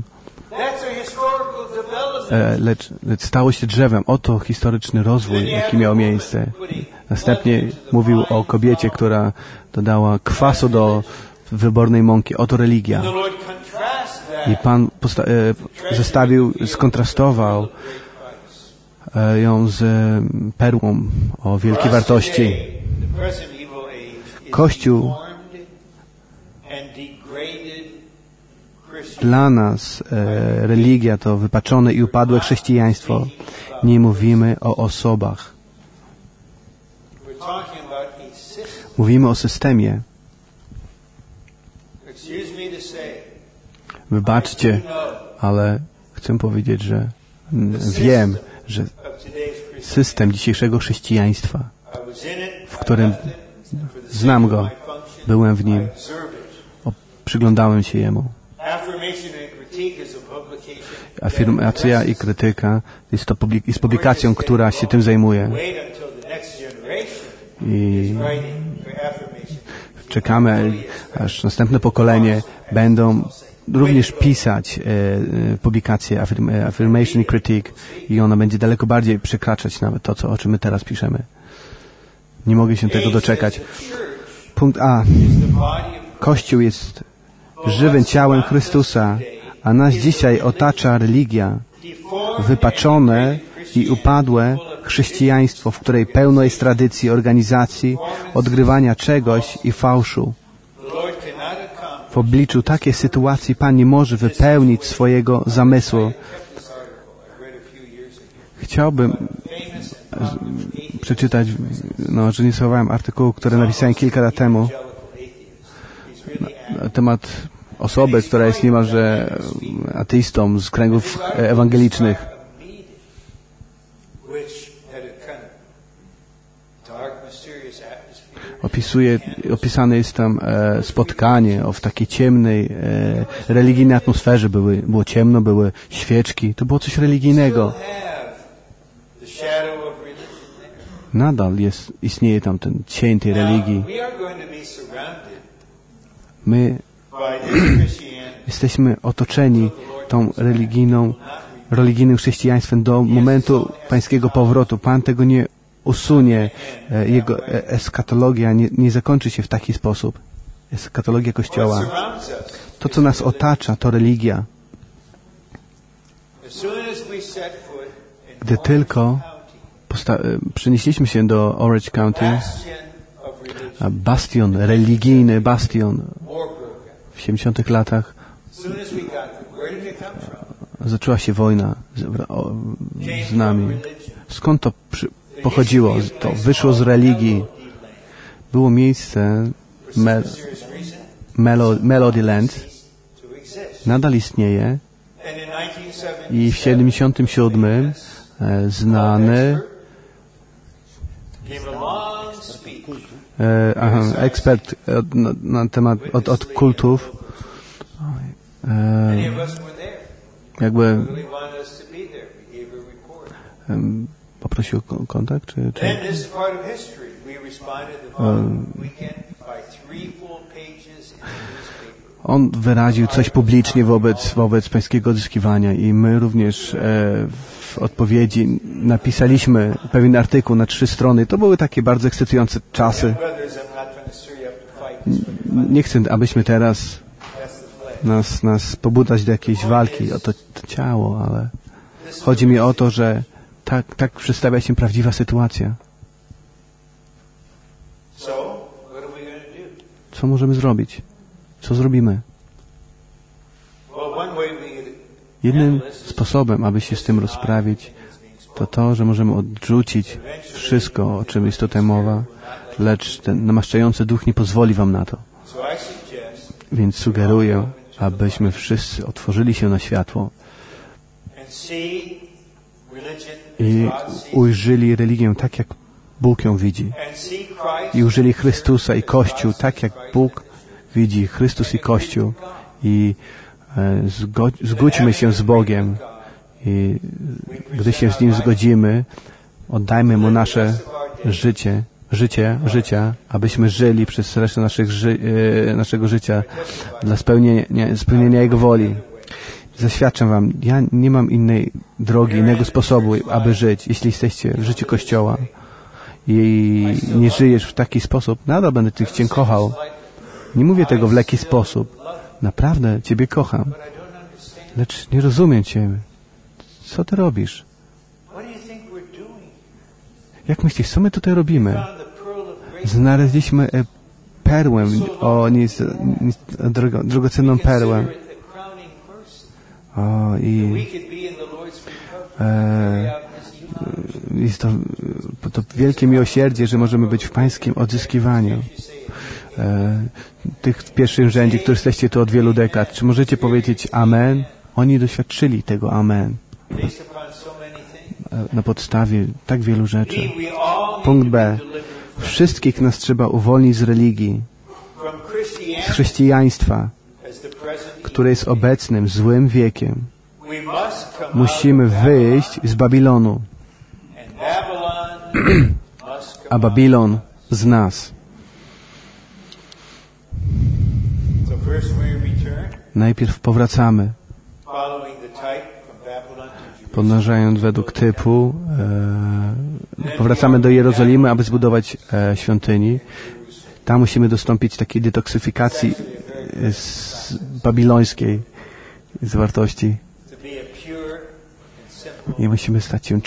Lecz stało się drzewem. Oto historyczny rozwój, jaki miał miejsce. Następnie mówił o kobiecie, która dodała kwasu do wybornej mąki. Oto religia. I Pan skontrastował ją z perłą o wielkiej wartości. Kościół dla nas religia to wypaczone i upadłe chrześcijaństwo. Nie mówimy o osobach. Mówimy o systemie. Wybaczcie, ale chcę powiedzieć, że wiem, że system dzisiejszego chrześcijaństwa, w którym znam go, byłem w nim, przyglądałem się jemu. Afirmacja i krytyka jest publikacją, która się tym zajmuje. I czekamy, aż następne pokolenie będą również pisać publikację Affirmation i Critique i ona będzie daleko bardziej przekraczać nawet to, o czym my teraz piszemy. Nie mogę się tego doczekać. Punkt A. Kościół jest żywym ciałem Chrystusa, a nas dzisiaj otacza religia, wypaczone i upadłe chrześcijaństwo, w której pełno jest tradycji, organizacji, odgrywania czegoś i fałszu. W obliczu takiej sytuacji Pan nie może wypełnić swojego zamysłu. Chciałbym przeczytać, że nie słowałem artykułu, który napisałem kilka lat temu na temat osoby, która jest niemalże ateistą z kręgów ewangelicznych. Opisane jest tam spotkanie w takiej ciemnej, religijnej atmosferze. Było ciemno, były świeczki. To było coś religijnego. Nadal istnieje tam ten cień tej religii. My jesteśmy otoczeni tą religijnym chrześcijaństwem do momentu Pańskiego powrotu. Pan tego nie usunie. Jego eskatologia nie zakończy się w taki sposób. Eskatologia Kościoła. To, co nas otacza, to religia. Gdy tylko przenieśliśmy się do Orange County, bastion, religijny bastion w 70 latach, zaczęła się wojna z nami. Skąd to pochodziło? To wyszło z religii. Było miejsce Melodyland. Nadal istnieje. I w 77 znany ekspert na temat od kultów jakby poprosił o kontakt, czy on wyraził coś publicznie wobec pańskiego odzyskiwania i my również w odpowiedzi napisaliśmy pewien artykuł na 3 strony. To były takie bardzo ekscytujące czasy. Nie chcę, abyśmy teraz nas pobudzać do jakiejś walki o to ciało, ale chodzi mi o to, że tak przedstawia się prawdziwa sytuacja. Co możemy zrobić? Co zrobimy? Jednym sposobem, aby się z tym rozprawić, to, że możemy odrzucić wszystko, o czym jest tutaj mowa, lecz ten namaszczający duch nie pozwoli wam na to. Więc sugeruję, abyśmy wszyscy otworzyli się na światło i ujrzyli religię tak, jak Bóg ją widzi. I użyli Chrystusa i Kościół tak, jak Bóg widzi Chrystus i Kościół. I zgódźmy się z Bogiem. I gdy się z Nim zgodzimy, oddajmy Mu nasze życia, abyśmy żyli przez resztę naszego życia dla spełnienia Jego woli. Zaświadczam wam, ja nie mam innej drogi, innego sposobu, aby żyć. Jeśli jesteście w życiu Kościoła i nie żyjesz w taki sposób, nadal będę Cię kochał. Nie mówię tego w lekki sposób. Naprawdę Ciebie kocham. Lecz nie rozumiem Cię. Co Ty robisz? Jak myślisz, co my tutaj robimy? Znaleźliśmy perłę, drogocenną perłę. Jest to wielkie miłosierdzie, że możemy być w Pańskim odzyskiwaniu. Tych w pierwszym rzędzie, którzy jesteście tu od wielu dekad. Czy możecie powiedzieć amen? Oni doświadczyli tego amen. Na podstawie tak wielu rzeczy. Punkt B. Wszystkich nas trzeba uwolnić z religii, z chrześcijaństwa, które jest obecnym, złym wiekiem. Musimy wyjść z Babilonu, a Babilon z nas. Najpierw powracamy, podążając według typu, powracamy do Jerozolimy, aby zbudować świątyni. Tam musimy dostąpić takiej detoksyfikacji babilońskiej zwartości. I musimy stać się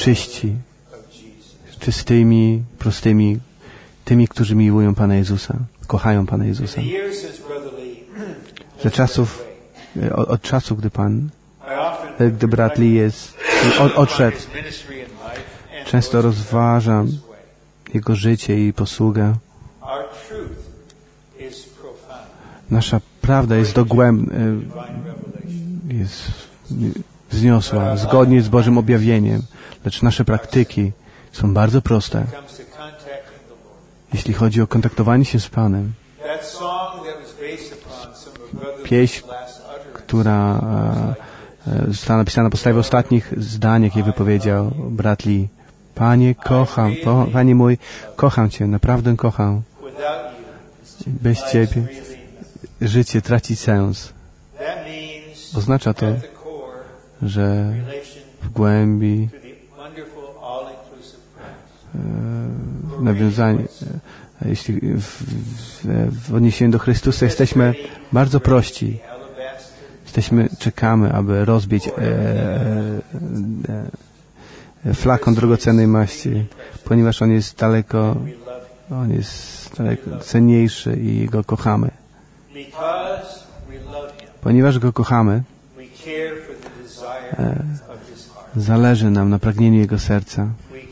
czystymi, prostymi, tymi, którzy miłują Pana Jezusa, kochają Pana Jezusa. Od czasu, gdy brat Lee odszedł, często rozważam jego życie i posługę. Nasza prawda jest jest wzniosła, zgodnie z Bożym objawieniem, lecz nasze praktyki są bardzo proste. Jeśli chodzi o kontaktowanie się z Panem, pieśń, która została napisana na podstawie ostatnich zdań, jakie wypowiedział brat Lee. Panie, kocham, Panie mój, kocham Cię, naprawdę kocham. Bez Ciebie życie traci sens. Oznacza to, że w głębi nawiązanie, jeśli w odniesieniu do Chrystusa jesteśmy bardzo prości. Czekamy, aby rozbić flakon drogocennej maści, ponieważ on jest daleko cenniejszy i go kochamy. Ponieważ go kochamy, zależy nam na pragnieniu Jego serca.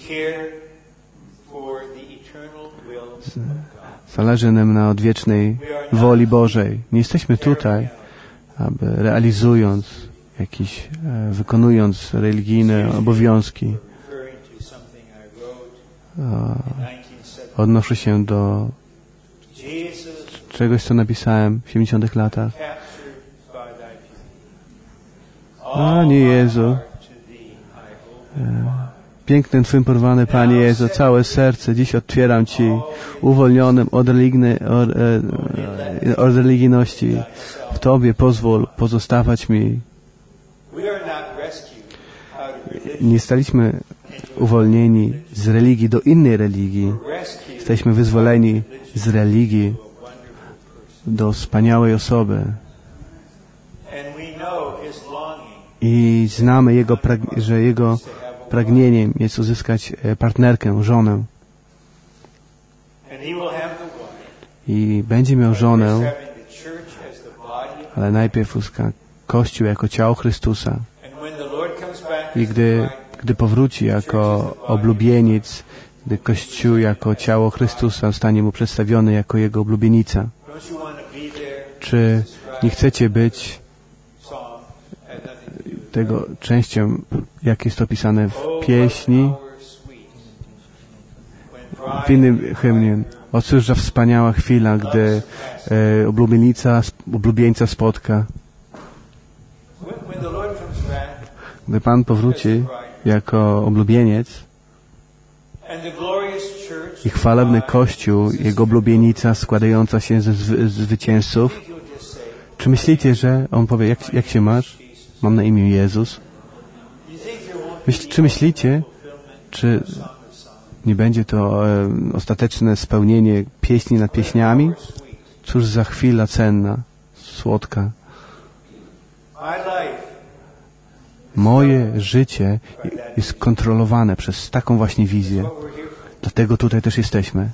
Zależy nam na odwiecznej woli Bożej. Nie jesteśmy tutaj, aby wykonując religijne obowiązki. Odnoszę się do czegoś, co napisałem w 70 latach. Panie Jezu, pięknym Twym porwany, Panie Jezu, całe serce dziś otwieram Ci, uwolnionym od religijności. W Tobie pozwól pozostawać mi. Nie staliśmy uwolnieni z religii do innej religii. Jesteśmy wyzwoleni z religii do wspaniałej osoby. I znamy że Jego pragnieniem jest uzyskać partnerkę, żonę. I będzie miał żonę, ale najpierw uzyska Kościół jako ciało Chrystusa. I gdy powróci jako oblubieniec, gdy Kościół jako ciało Chrystusa zostanie Mu przedstawiony jako Jego oblubienica. Czy nie chcecie być tego częścią, jak jest opisane w pieśni? w innym hymnie. O cóż za wspaniała chwila, gdy oblubieńca spotka. Gdy Pan powróci jako oblubieniec i chwalebny Kościół, Jego oblubienica składająca się ze zwycięzców, czy myślicie, że On powie, jak się masz? Mam na imię Jezus. Czy myślicie, czy nie będzie to ostateczne spełnienie pieśni nad pieśniami? Cóż za chwila cenna, słodka. Moje życie jest kontrolowane przez taką właśnie wizję. Dlatego tutaj też jesteśmy.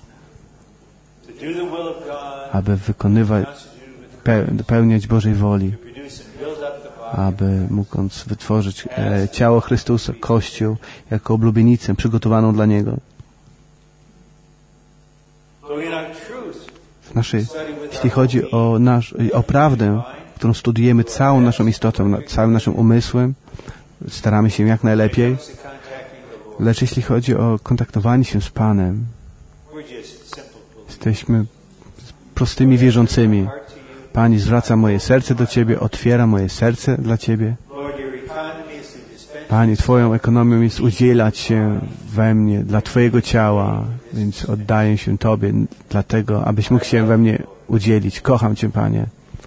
Aby dopełniać Bożej woli. Aby mógł wytworzyć ciało Chrystusa, Kościół, jako oblubienicę przygotowaną dla Niego. Jeśli chodzi o prawdę, którą studujemy całą naszą istotą, całym naszym umysłem, staramy się jak najlepiej, lecz jeśli chodzi o kontaktowanie się z Panem, jesteśmy prostymi wierzącymi. Panie, zwracam moje serce do Ciebie, otwieram moje serce dla Ciebie. Panie, Twoją ekonomią jest udzielać się we mnie dla Twojego ciała, więc oddaję się Tobie, dlatego, abyś mógł się we mnie udzielić. Kocham Cię, Panie.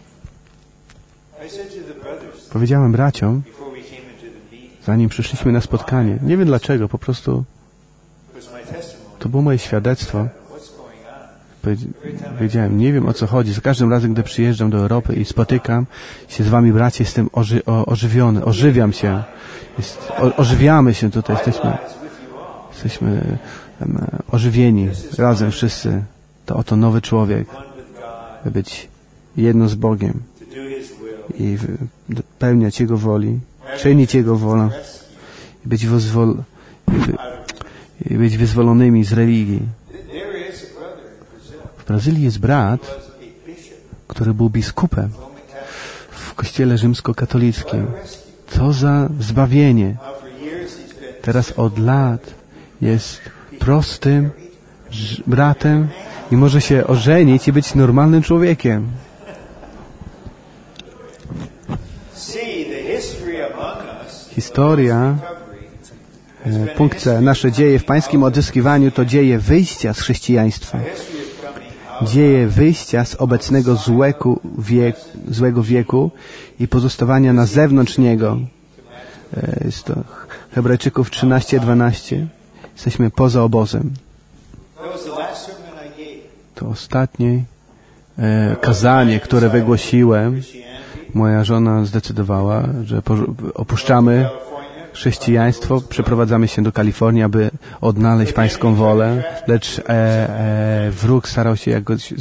Powiedziałem braciom, zanim przyszliśmy na spotkanie, nie wiem dlaczego, po prostu to było moje świadectwo. Powiedziałem, nie wiem o co chodzi. Za każdym razem, gdy przyjeżdżam do Europy i spotykam się z Wami, bracie, jestem ożywiony, ożywiam się. Ożywiamy się tutaj, jesteśmy ożywieni razem wszyscy. To oto nowy człowiek, by być jedno z Bogiem i pełniać Jego woli, czynić Jego wolę i być wyzwolonymi z religii. W Brazylii jest brat, który był biskupem w kościele rzymskokatolickim. Co za zbawienie. Teraz od lat jest prostym bratem i może się ożenić i być normalnym człowiekiem. Historia, punkt C, nasze dzieje w pańskim odzyskiwaniu to dzieje wyjścia z chrześcijaństwa. Dzieje wyjścia z obecnego złego wieku i pozostawania na zewnątrz niego. Jest to Hebrajczyków 13:12. Jesteśmy poza obozem. To ostatnie kazanie, które wygłosiłem. Moja żona zdecydowała, że opuszczamy chrześcijaństwo, przeprowadzamy się do Kalifornii, aby odnaleźć pańską wolę, lecz wróg starał się jakoś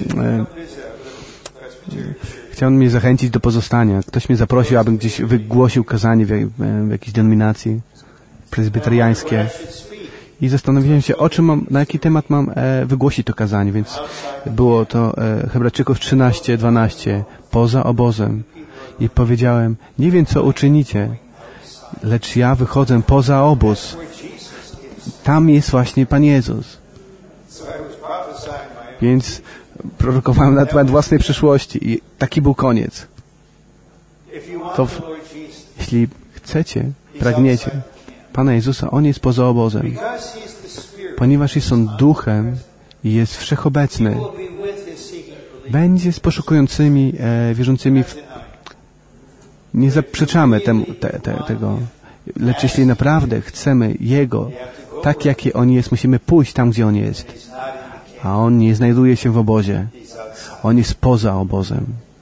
chciał mnie zachęcić do pozostania. Ktoś mnie zaprosił, abym gdzieś wygłosił kazanie w jakiejś denominacji prezbiteriańskiej. I zastanowiłem się, na jaki temat mam wygłosić to kazanie, więc było to Hebrajczyków 13:12, poza obozem. I powiedziałem, nie wiem co uczynicie, lecz ja wychodzę poza obóz. Tam jest właśnie Pan Jezus. Więc prorokowałem na temat własnej przyszłości i taki był koniec. To jeśli chcecie, pragniecie Pana Jezusa, On jest poza obozem. Ponieważ jest On duchem i jest wszechobecny, będzie z poszukującymi, wierzącymi nie zaprzeczamy tego. Lecz jeśli naprawdę chcemy Jego, tak jaki On jest, musimy pójść tam, gdzie On jest. A On nie znajduje się w obozie. On jest poza obozem.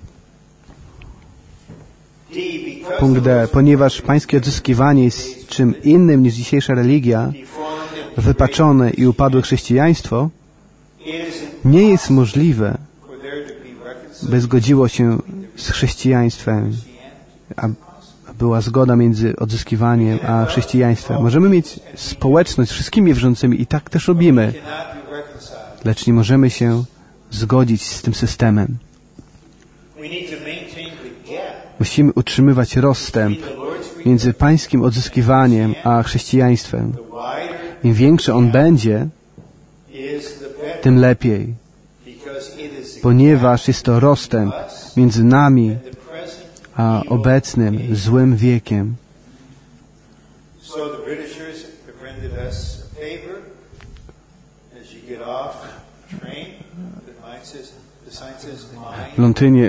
Punkt D. Ponieważ pańskie odzyskiwanie jest czym innym niż dzisiejsza religia, wypaczone i upadłe chrześcijaństwo, nie jest możliwe, by zgodziło się z chrześcijaństwem, a była zgoda między odzyskiwaniem a chrześcijaństwem. Możemy mieć społeczność z wszystkimi wierzącymi i tak też robimy, lecz nie możemy się zgodzić z tym systemem. Musimy utrzymywać rozstęp między pańskim odzyskiwaniem a chrześcijaństwem. Im większy on będzie, tym lepiej, ponieważ jest to rozstęp między nami a obecnym złym wiekiem. W Londynie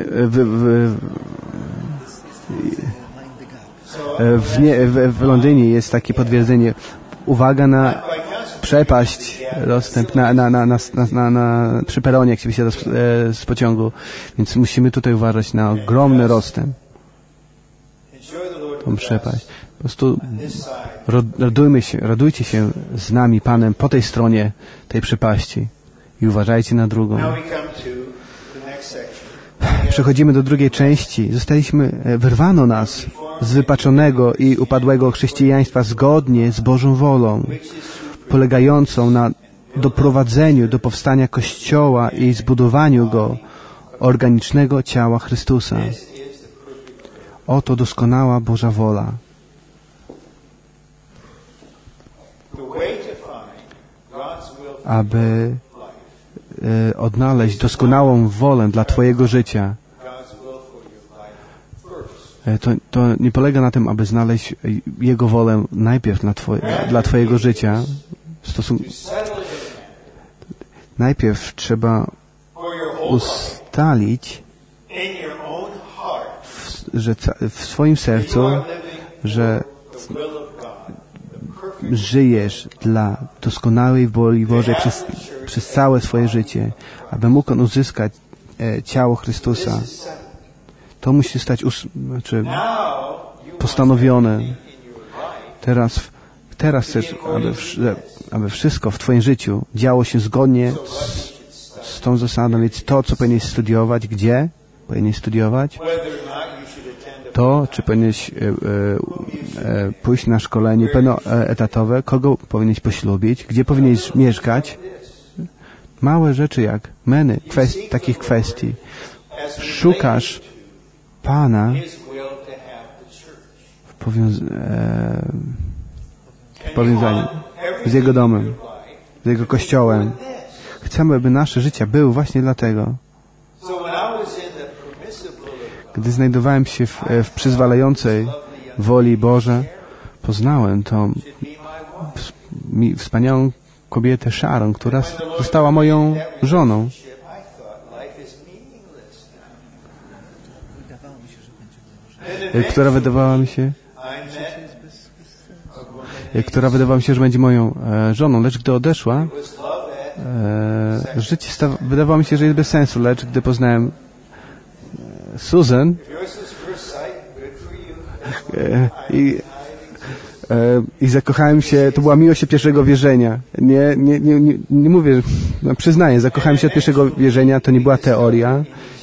w Londynie jest takie potwierdzenie. Uwaga na przepaść, rozstęp na przy peronie, jak się wysiada z pociągu. Więc musimy tutaj uważać na ogromny rozstęp. Tą przepaść. Po prostu radujcie się z nami, Panem, po tej stronie tej przepaści i uważajcie na drugą. Przechodzimy do drugiej części. Wyrwano nas z wypaczonego i upadłego chrześcijaństwa zgodnie z Bożą wolą, polegającą na doprowadzeniu do powstania Kościoła i zbudowaniu go, organicznego ciała Chrystusa. Oto doskonała Boża wola. Aby odnaleźć doskonałą wolę dla Twojego życia. To nie polega na tym, aby znaleźć Jego wolę najpierw dla Twojego życia. Najpierw trzeba ustalić w swoim sercu, że żyjesz dla doskonałej woli Bożej przez całe swoje życie, aby mógł on uzyskać ciało Chrystusa. To musi stać postanowione. Teraz chcesz, aby wszystko w Twoim życiu działo się zgodnie z tą zasadą, więc to, co powinieneś studiować, gdzie powinieneś studiować, to, czy powinieneś pójść na szkolenie pełnoetatowe, kogo powinieneś poślubić, gdzie powinieneś mieszkać. Małe rzeczy jak takich kwestii. Szukasz Pana w powiązaniu z Jego domem, z Jego Kościołem. Chcemy, aby nasze życie były właśnie dlatego. Gdy znajdowałem się w przyzwalającej woli Boże, poznałem tą wspaniałą kobietę Sharon, która została moją żoną. Która wydawała mi się, że będzie moją żoną, lecz gdy odeszła, życie wydawało mi się, że jest bez sensu, lecz gdy poznałem Susan i zakochałem się, to była miłość od pierwszego wierzenia. Nie mówię, przyznaję, zakochałem się od pierwszego wierzenia, to nie była teoria.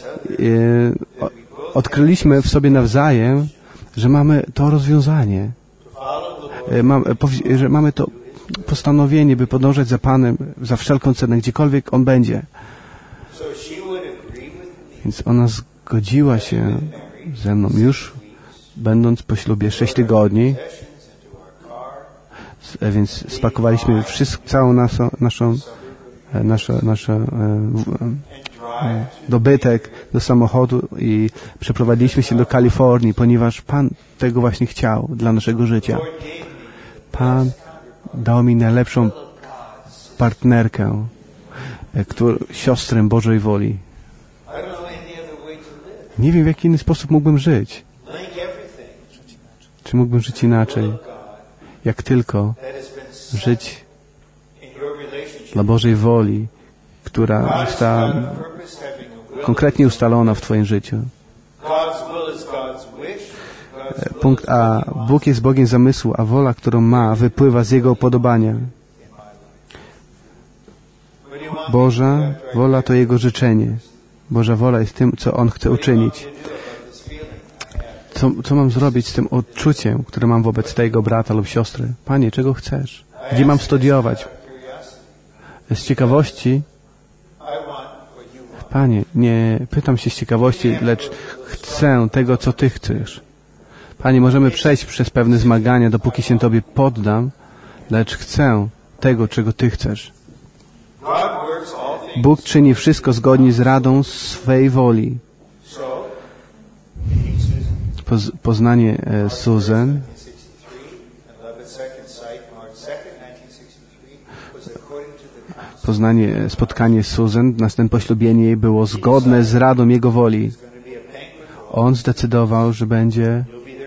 Odkryliśmy w sobie nawzajem, że mamy to rozwiązanie, że mamy to postanowienie, by podążać za Panem za wszelką cenę, gdziekolwiek On będzie. Więc ona zgodziła się ze mną już, będąc po ślubie 6 tygodni, więc spakowaliśmy całą naszą dobytek do samochodu i przeprowadziliśmy się do Kalifornii, ponieważ Pan tego właśnie chciał dla naszego życia. Pan dał mi najlepszą partnerkę, siostrę Bożej woli. Nie wiem, w jaki inny sposób mógłbym żyć. Czy mógłbym żyć inaczej? Jak tylko żyć dla Bożej woli, która została konkretnie ustalona w Twoim życiu. Punkt A. Bóg jest Bogiem zamysłu, a wola, którą ma, wypływa z Jego upodobania. Boża wola to Jego życzenie. Boża wola jest tym, co On chce uczynić. Co mam zrobić z tym odczuciem, które mam wobec tego brata lub siostry? Panie, czego chcesz? Gdzie mam studiować? Z ciekawości, Panie, nie pytam się z ciekawości, lecz chcę tego, co Ty chcesz. Panie, możemy przejść przez pewne zmagania, dopóki się Tobie poddam, lecz chcę tego, czego Ty chcesz. Bóg czyni wszystko zgodnie z radą swej woli. Poznanie Susan, spotkanie z Susan, następne poślubienie jej było zgodne z radą Jego woli. On zdecydował, że będzie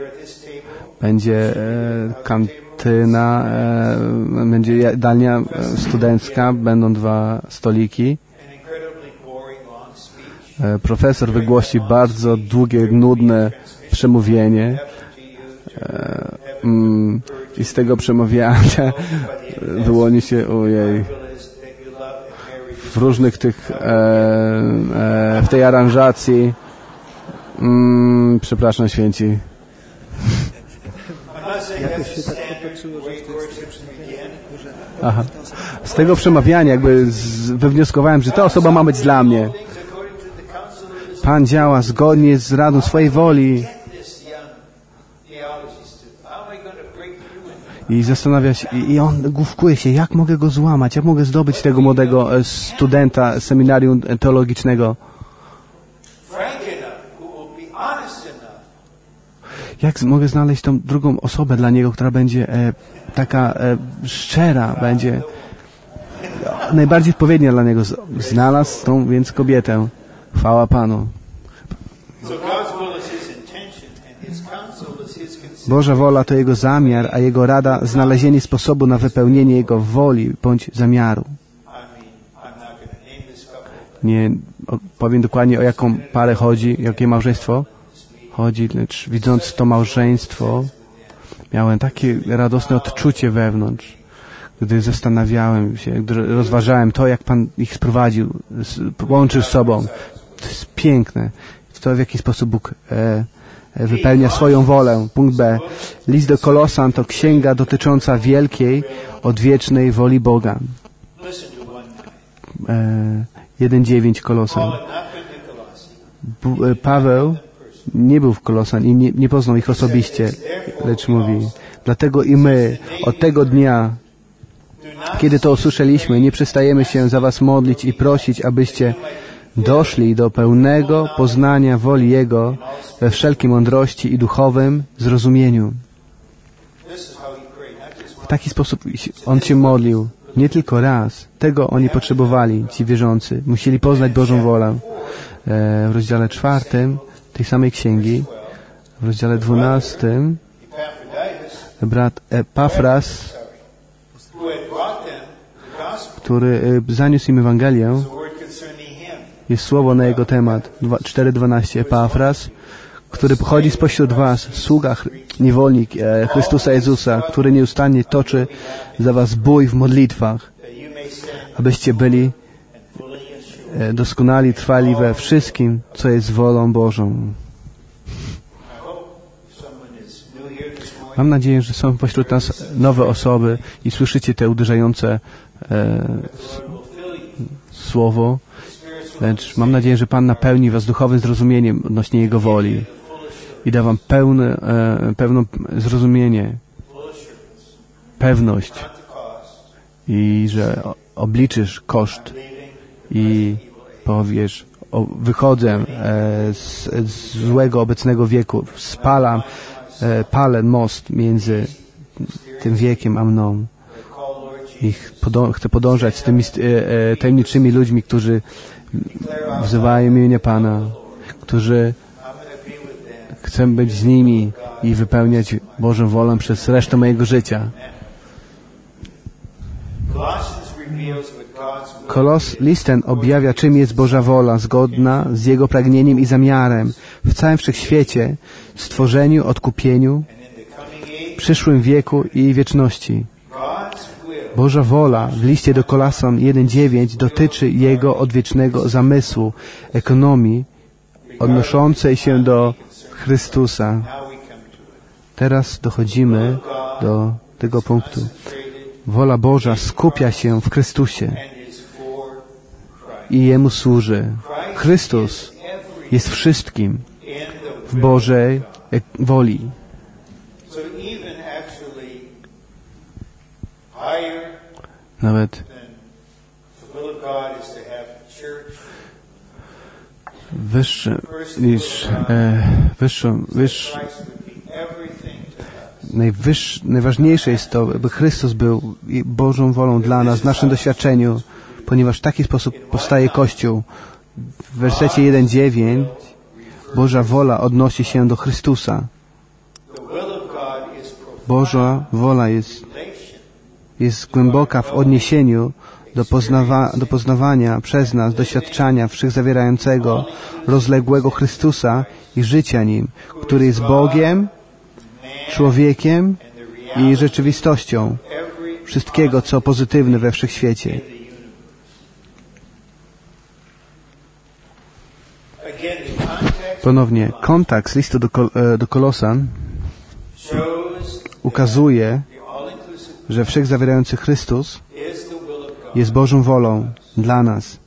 kantyna, będzie jadalnia studencka, będą 2 stoliki. Profesor wygłosi bardzo długie, nudne przemówienie i z tego przemawiania wyłoni się w różnych tych w tej aranżacji przepraszam święci. Aha. Z tego przemawiania jakby wywnioskowałem, że ta osoba ma być dla mnie. Pan działa zgodnie z radą swojej woli. I zastanawia się, i on główkuje się, jak mogę go złamać, jak mogę zdobyć tego młodego studenta seminarium teologicznego. Jak mogę znaleźć tą drugą osobę dla niego, która będzie taka szczera, będzie najbardziej odpowiednia dla niego. Znalazł tą więc kobietę. Chwała Panu. Boża wola to Jego zamiar, a Jego rada znalezienie sposobu na wypełnienie Jego woli bądź zamiaru. Nie powiem dokładnie, o jaką parę chodzi, jakie małżeństwo chodzi, lecz widząc to małżeństwo, miałem takie radosne odczucie wewnątrz, gdy zastanawiałem się, gdy rozważałem to, jak Pan ich sprowadził, połączył z sobą. To jest piękne. To, w jaki sposób Bóg wypełnia swoją wolę. Punkt B. List do Kolosan to księga dotycząca wielkiej, odwiecznej woli Boga. 1:9 Kolosan. Paweł nie był w Kolosan i nie poznał ich osobiście, lecz mówi, dlatego i my od tego dnia, kiedy to usłyszeliśmy, nie przestajemy się za was modlić i prosić, abyście doszli do pełnego poznania woli Jego we wszelkiej mądrości i duchowym zrozumieniu. W taki sposób On się modlił. Nie tylko raz. Tego oni potrzebowali, ci wierzący. Musieli poznać Bożą wolę. W rozdziale 4 tej samej księgi, w rozdziale 12, brat Epafras, który zaniósł im Ewangelię, jest słowo na jego temat. 4:12 Epafras, który pochodzi spośród was, sługa, niewolnik Chrystusa Jezusa, który nieustannie toczy za was bój w modlitwach, abyście byli doskonali, trwali we wszystkim, co jest wolą Bożą. Mam nadzieję, że są pośród nas nowe osoby i słyszycie te uderzające słowo, lecz mam nadzieję, że Pan napełni was duchowym zrozumieniem odnośnie Jego woli i da wam pełne zrozumienie, pewność i że obliczysz koszt i powiesz, wychodzę z złego obecnego wieku, palę most między tym wiekiem a mną. I chcę podążać z tymi tajemniczymi ludźmi, którzy wzywają imienia Pana, którzy chcę być z nimi i wypełniać Bożą wolę przez resztę mojego życia. List ten objawia, czym jest Boża wola, zgodna z Jego pragnieniem i zamiarem w całym wszechświecie, stworzeniu, odkupieniu, przyszłym wieku i wieczności. Boża wola w liście do Kolosan 1:9 dotyczy Jego odwiecznego zamysłu, ekonomii odnoszącej się do Chrystusa. Teraz dochodzimy do tego punktu. Wola Boża skupia się w Chrystusie i Jemu służy. Chrystus jest wszystkim w Bożej woli. Nawet Najważniejsze jest to, by Chrystus był Bożą wolą dla nas w naszym doświadczeniu, ponieważ w taki sposób powstaje Kościół. W wersecie 1:9 Boża wola odnosi się do Chrystusa. Boża wola jest głęboka w odniesieniu do poznawania przez nas doświadczenia wszechzawierającego, rozległego Chrystusa i życia Nim, który jest Bogiem, człowiekiem i rzeczywistością wszystkiego, co pozytywne we wszechświecie. Ponownie, kontekst listu do Kolosan ukazuje, że wszechzawierający Chrystus jest Bożą wolą dla nas.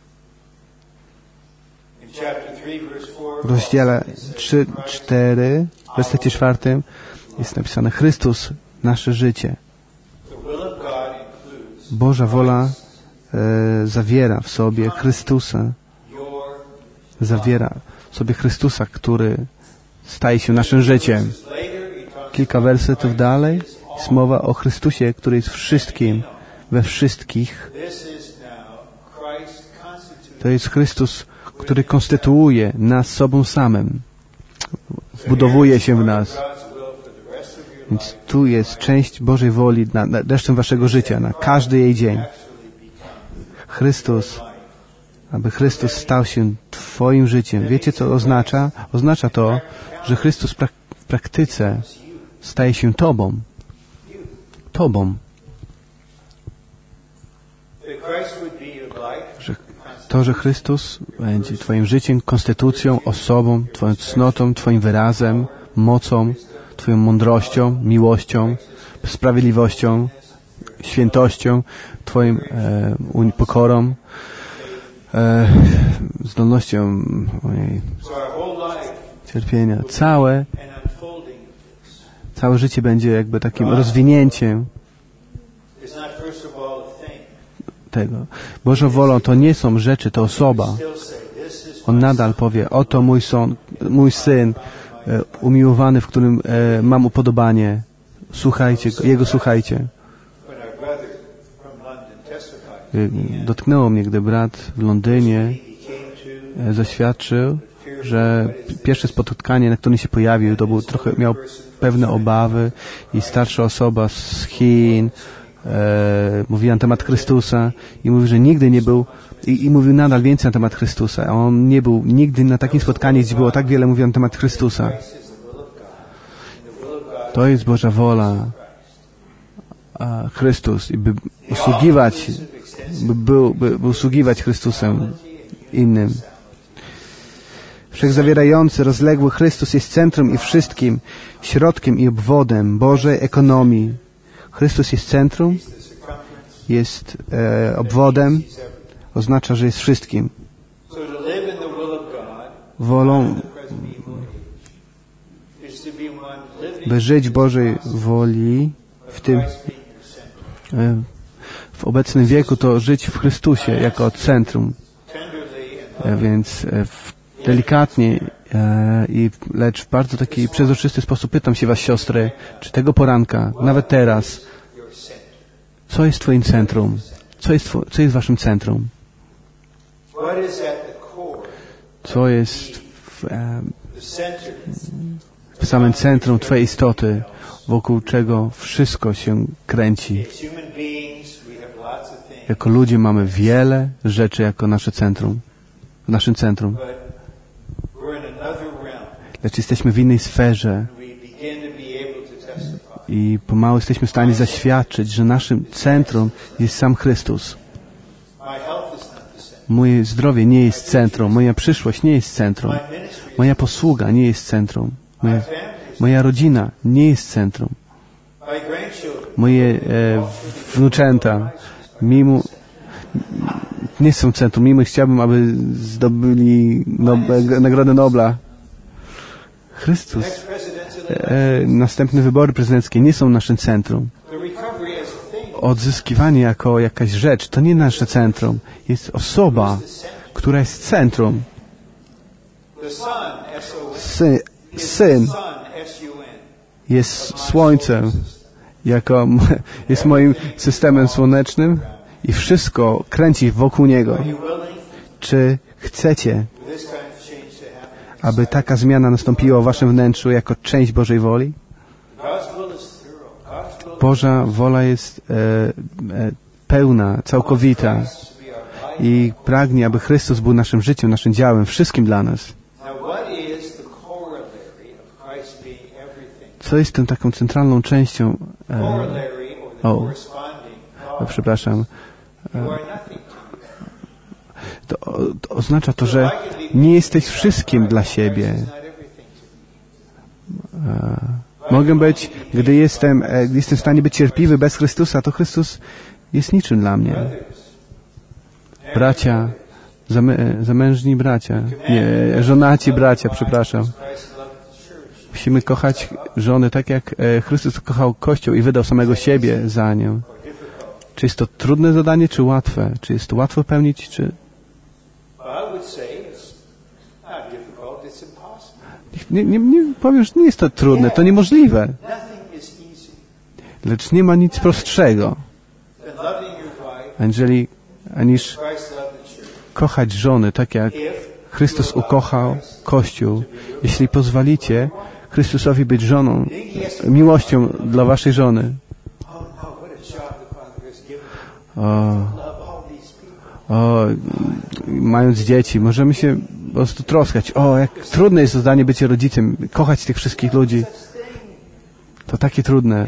W rozdziale 3-4, w wersecie 4 jest napisane: Chrystus, nasze życie. Boża wola zawiera w sobie Chrystusa. Zawiera w sobie Chrystusa, który staje się naszym życiem. Kilka wersetów dalej jest mowa o Chrystusie, który jest wszystkim, we wszystkich. To jest Chrystus, który konstytuuje nas sobą samym. Wbudowuje się w nas. Więc tu jest część Bożej woli na resztę waszego życia, na każdy jej dzień. Chrystus, aby Chrystus stał się twoim życiem. Wiecie, co oznacza? Oznacza to, że Chrystus w praktyce staje się Tobą. Tobą. Że Chrystus będzie Twoim życiem, konstytucją, osobą, Twoją cnotą, Twoim wyrazem, mocą, Twoją mądrością, miłością, sprawiedliwością, świętością, Twoim pokorą, zdolnością cierpienia. Całe życie będzie jakby takim rozwinięciem tego. Bożą wolą to nie są rzeczy, to osoba. On nadal powie: oto mój syn, umiłowany, w którym mam upodobanie. Słuchajcie go, Jego słuchajcie. Dotknęło mnie, gdy brat w Londynie zaświadczył, że pierwsze spotkanie, na którym się pojawił, to był trochę, miał pewne obawy i starsza osoba z Chin mówiła na temat Chrystusa i mówił, że nigdy nie był i mówił nadal więcej na temat Chrystusa. A on nie był nigdy na takim spotkaniu, gdzie było tak wiele mówione na temat Chrystusa. To jest Boża wola. A Chrystus i by usługiwać Chrystusem innym. Wszechzawierający, rozległy Chrystus jest centrum i wszystkim, środkiem i obwodem Bożej ekonomii. Chrystus jest centrum, jest obwodem, oznacza, że jest wszystkim. Wolą, by żyć w Bożej woli, w obecnym wieku, to żyć w Chrystusie jako centrum. Więc delikatnie, lecz w bardzo taki przezroczysty sposób pytam się was, siostry, czy tego poranka, nawet teraz, co jest twoim centrum? Co jest waszym centrum? Co jest w samym centrum twojej istoty, wokół czego wszystko się kręci? Jako ludzie mamy wiele rzeczy jako nasze centrum, w naszym centrum. Lecz jesteśmy w innej sferze i pomału jesteśmy w stanie zaświadczyć, że naszym centrum jest sam Chrystus. Moje zdrowie nie jest centrum, moja przyszłość nie jest centrum, moja posługa nie jest centrum, moja rodzina nie jest centrum, moje wnuczęta nie są centrum, mimo chciałbym, aby zdobyli Nagrodę Nobla. Chrystus. Następne wybory prezydenckie nie są naszym centrum. Odzyskiwanie jako jakaś rzecz to nie nasze centrum. Jest osoba, która jest centrum. Syn jest słońcem, jest moim systemem słonecznym i wszystko kręci wokół Niego. Czy chcecie, aby taka zmiana nastąpiła w waszym wnętrzu jako część Bożej woli? Boża wola jest pełna, całkowita i pragnie, aby Chrystus był naszym życiem, naszym działem, wszystkim dla nas. Co jest tą taką centralną częścią? Przepraszam. To oznacza to, że nie jesteś wszystkim dla siebie. Mogę być, gdy jestem w stanie być cierpliwy bez Chrystusa, to Chrystus jest niczym dla mnie. Bracia, zamężni bracia, żonaci bracia, przepraszam. Musimy kochać żony tak, jak Chrystus kochał Kościół i wydał samego siebie za nią. Czy jest to trudne zadanie, czy łatwe? Czy jest to łatwo pełnić, czy... Nie powiem, że nie jest to trudne, to niemożliwe. Lecz nie ma nic prostszego, aniż kochać żony tak, jak Chrystus ukochał Kościół. Jeśli pozwolicie Chrystusowi być żoną, miłością dla waszej żony. Mając dzieci, możemy się po prostu troskać. Jak trudne jest zadanie bycie rodzicem, kochać tych wszystkich ludzi. To takie trudne.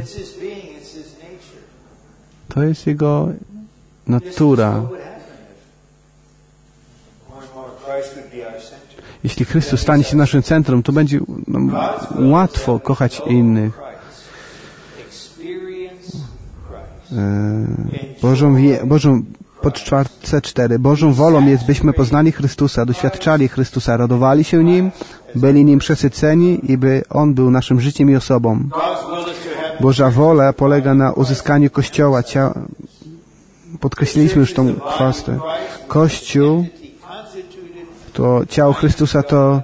To jest Jego natura. Jeśli Chrystus stanie się naszym centrum, to będzie łatwo kochać innych. Podczwartce 4. Bożą wolą jest, byśmy poznali Chrystusa, doświadczali Chrystusa, radowali się Nim, byli Nim przesyceni i by On był naszym życiem i osobą. Boża wola polega na uzyskaniu Kościoła. Podkreśliliśmy już tą kwestię. Kościół, to ciało Chrystusa to...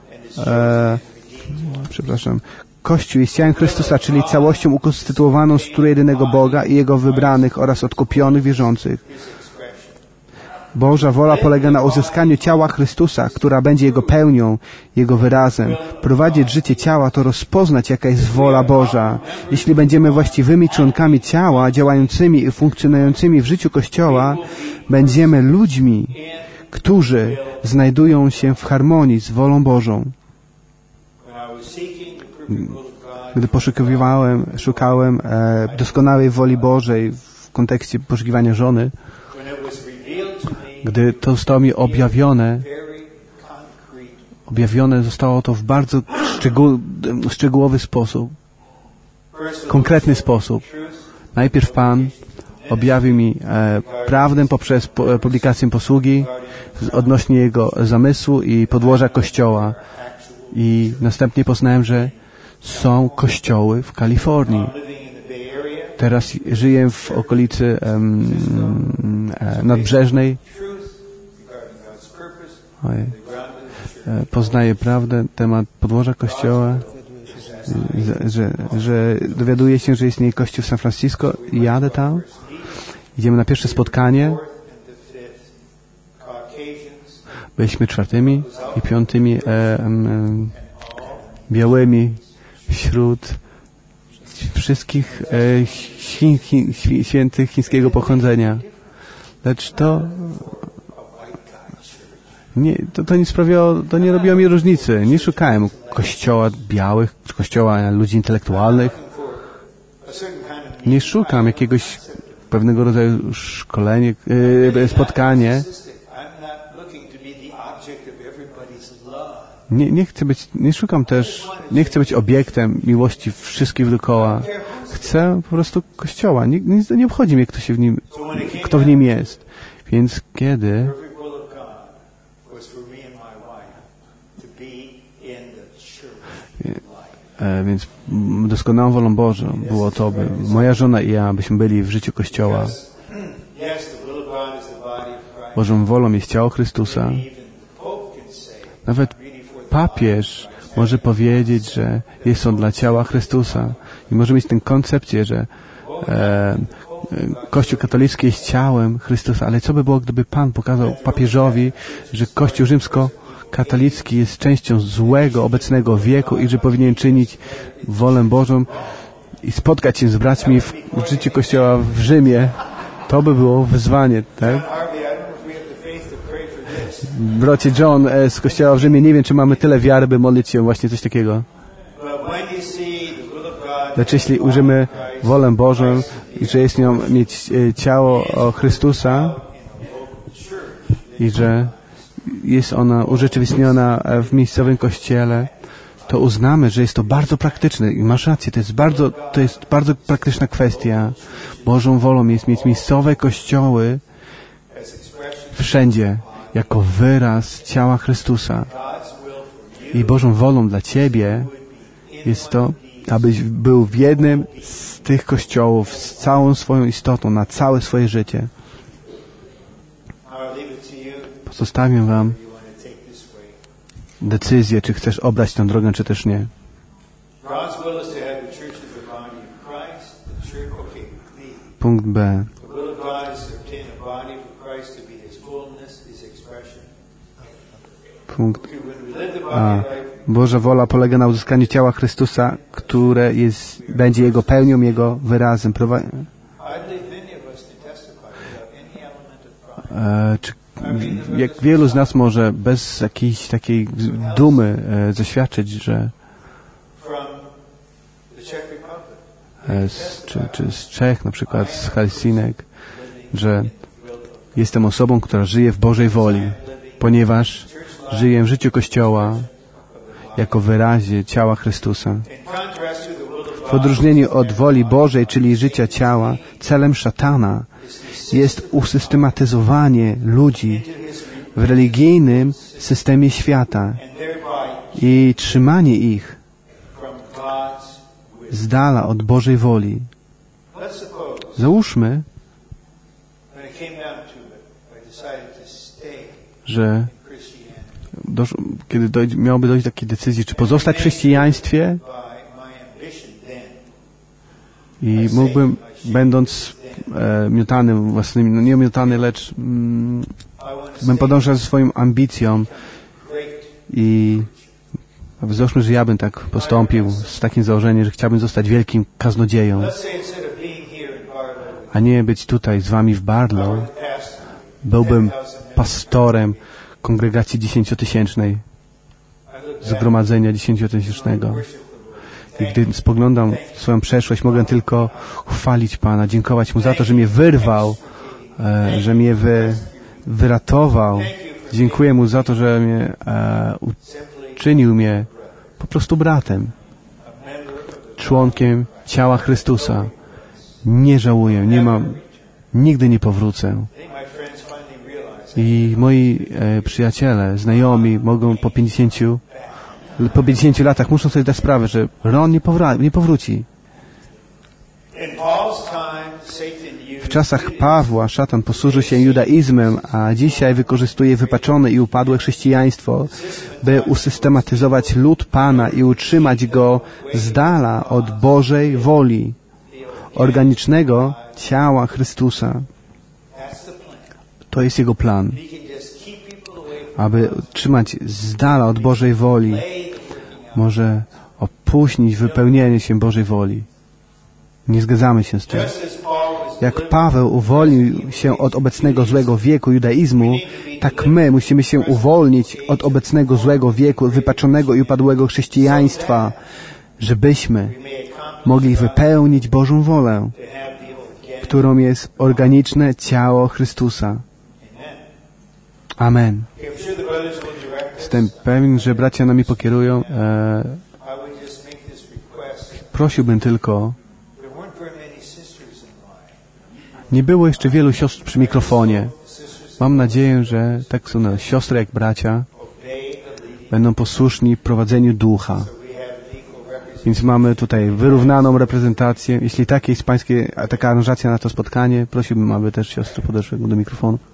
Kościół jest ciałem Chrystusa, czyli całością ukonstytuowaną z trójjedynego Boga i Jego wybranych oraz odkupionych wierzących. Boża wola polega na uzyskaniu ciała Chrystusa, która będzie Jego pełnią, Jego wyrazem. Prowadzić życie ciała to rozpoznać, jaka jest wola Boża. Jeśli będziemy właściwymi członkami ciała, działającymi i funkcjonującymi w życiu Kościoła, będziemy ludźmi, którzy znajdują się w harmonii z wolą Bożą. Gdy szukałem doskonałej woli Bożej w kontekście poszukiwania żony, gdy to zostało mi objawione zostało to w bardzo szczegółowy sposób, konkretny sposób. Najpierw Pan objawił mi prawdę poprzez publikację posługi odnośnie Jego zamysłu i podłoża Kościoła. I następnie poznałem, że są kościoły w Kalifornii. Teraz żyję w okolicy nadbrzeżnej. Poznaję prawdę, temat podłoża Kościoła, że dowiaduję się, że istnieje Kościół w San Francisco i jadę tam. Idziemy na pierwsze spotkanie. Byliśmy 4. i 5. białymi wśród wszystkich świętych chińskiego pochodzenia. Lecz to nie sprawiało, to nie robiło mi różnicy. Nie szukałem kościoła białych, czy kościoła ludzi intelektualnych. Nie szukam jakiegoś pewnego rodzaju szkolenia, spotkanie. Nie chcę być obiektem miłości wszystkich dookoła. Chcę po prostu Kościoła. Nie obchodzi mnie, kto w nim jest. Więc kiedy więc doskonałą wolą Bożą było to, by moja żona i ja, byśmy byli w życiu Kościoła. Bożą wolą jest ciało Chrystusa. Nawet papież może powiedzieć, że jest on dla ciała Chrystusa i może mieć tę koncepcję, że Kościół katolicki jest ciałem Chrystusa, ale co by było, gdyby Pan pokazał papieżowi, że Kościół rzymskokatolicki jest częścią złego obecnego wieku i że powinien czynić wolę Bożą i spotkać się z braćmi w życiu Kościoła w Rzymie? To by było wyzwanie, tak? Bracie John z Kościoła w Rzymie, nie wiem, czy mamy tyle wiary, by modlić się właśnie coś takiego. Lecz jeśli ujrzymy wolę Bożą i że jest nią mieć ciało Chrystusa i że jest ona urzeczywistniona w miejscowym kościele, to uznamy, że jest to bardzo praktyczne i masz rację, to jest bardzo praktyczna kwestia. Bożą wolą jest mieć miejscowe kościoły wszędzie jako wyraz ciała Chrystusa. I Bożą wolą dla Ciebie jest to, abyś był w jednym z tych kościołów z całą swoją istotą, na całe swoje życie. Pozostawię Wam decyzję, czy chcesz obrać tę drogę, czy też nie. Punkt B. Punkt A. Boża wola polega na uzyskaniu ciała Chrystusa, które będzie Jego pełnią, Jego wyrazem. Jak wielu z nas może bez jakiejś takiej dumy zaświadczyć, że czy z Czech, na przykład z Helsinek, że jestem osobą, która żyje w Bożej woli, ponieważ żyję w życiu Kościoła jako wyrazie ciała Chrystusa. W odróżnieniu od woli Bożej, czyli życia ciała, celem szatana jest usystematyzowanie ludzi w religijnym systemie świata i trzymanie ich z dala od Bożej woli. Załóżmy, że kiedy miałoby dojść do takiej decyzji, czy pozostać w chrześcijaństwie i mógłbym, będąc miotanym własnymi, no nie miotany, lecz bym podążał ze swoją ambicją i załóżmy, że ja bym tak postąpił z takim założeniem, że chciałbym zostać wielkim kaznodzieją, a nie być tutaj z wami w Barlow. Byłbym pastorem kongregacji 10-tysięcznej, zgromadzenia 10-tysięcznego. I gdy spoglądam w swoją przeszłość, mogę tylko chwalić Pana, dziękować Mu za to, że mnie wyrwał, że mnie wyratował. Dziękuję Mu za to, że mnie uczynił mnie po prostu bratem, członkiem ciała Chrystusa. Nie żałuję, nigdy nie powrócę. I moi przyjaciele, znajomi mogą po 50 latach muszą sobie dać sprawę, że Ron nie powróci. W czasach Pawła szatan posłużył się judaizmem, a dzisiaj wykorzystuje wypaczone i upadłe chrześcijaństwo, by usystematyzować lud Pana i utrzymać go z dala od Bożej woli, organicznego ciała Chrystusa. To jest Jego plan, aby trzymać z dala od Bożej woli. Może opóźnić wypełnienie się Bożej woli. Nie zgadzamy się z tym. Jak Paweł uwolnił się od obecnego złego wieku judaizmu, tak my musimy się uwolnić od obecnego złego wieku wypaczonego i upadłego chrześcijaństwa, żebyśmy mogli wypełnić Bożą wolę, którą jest organiczne ciało Chrystusa. Amen. Jestem pewien, że bracia nami pokierują. Prosiłbym tylko, nie było jeszcze wielu siostr przy mikrofonie. Mam nadzieję, że tak są siostry jak bracia będą posłuszni prowadzeniu ducha. Więc mamy tutaj wyrównaną reprezentację. Jeśli takie jest pańskie, taka aranżacja na to spotkanie, prosiłbym, aby też siostry podeszły do mikrofonu.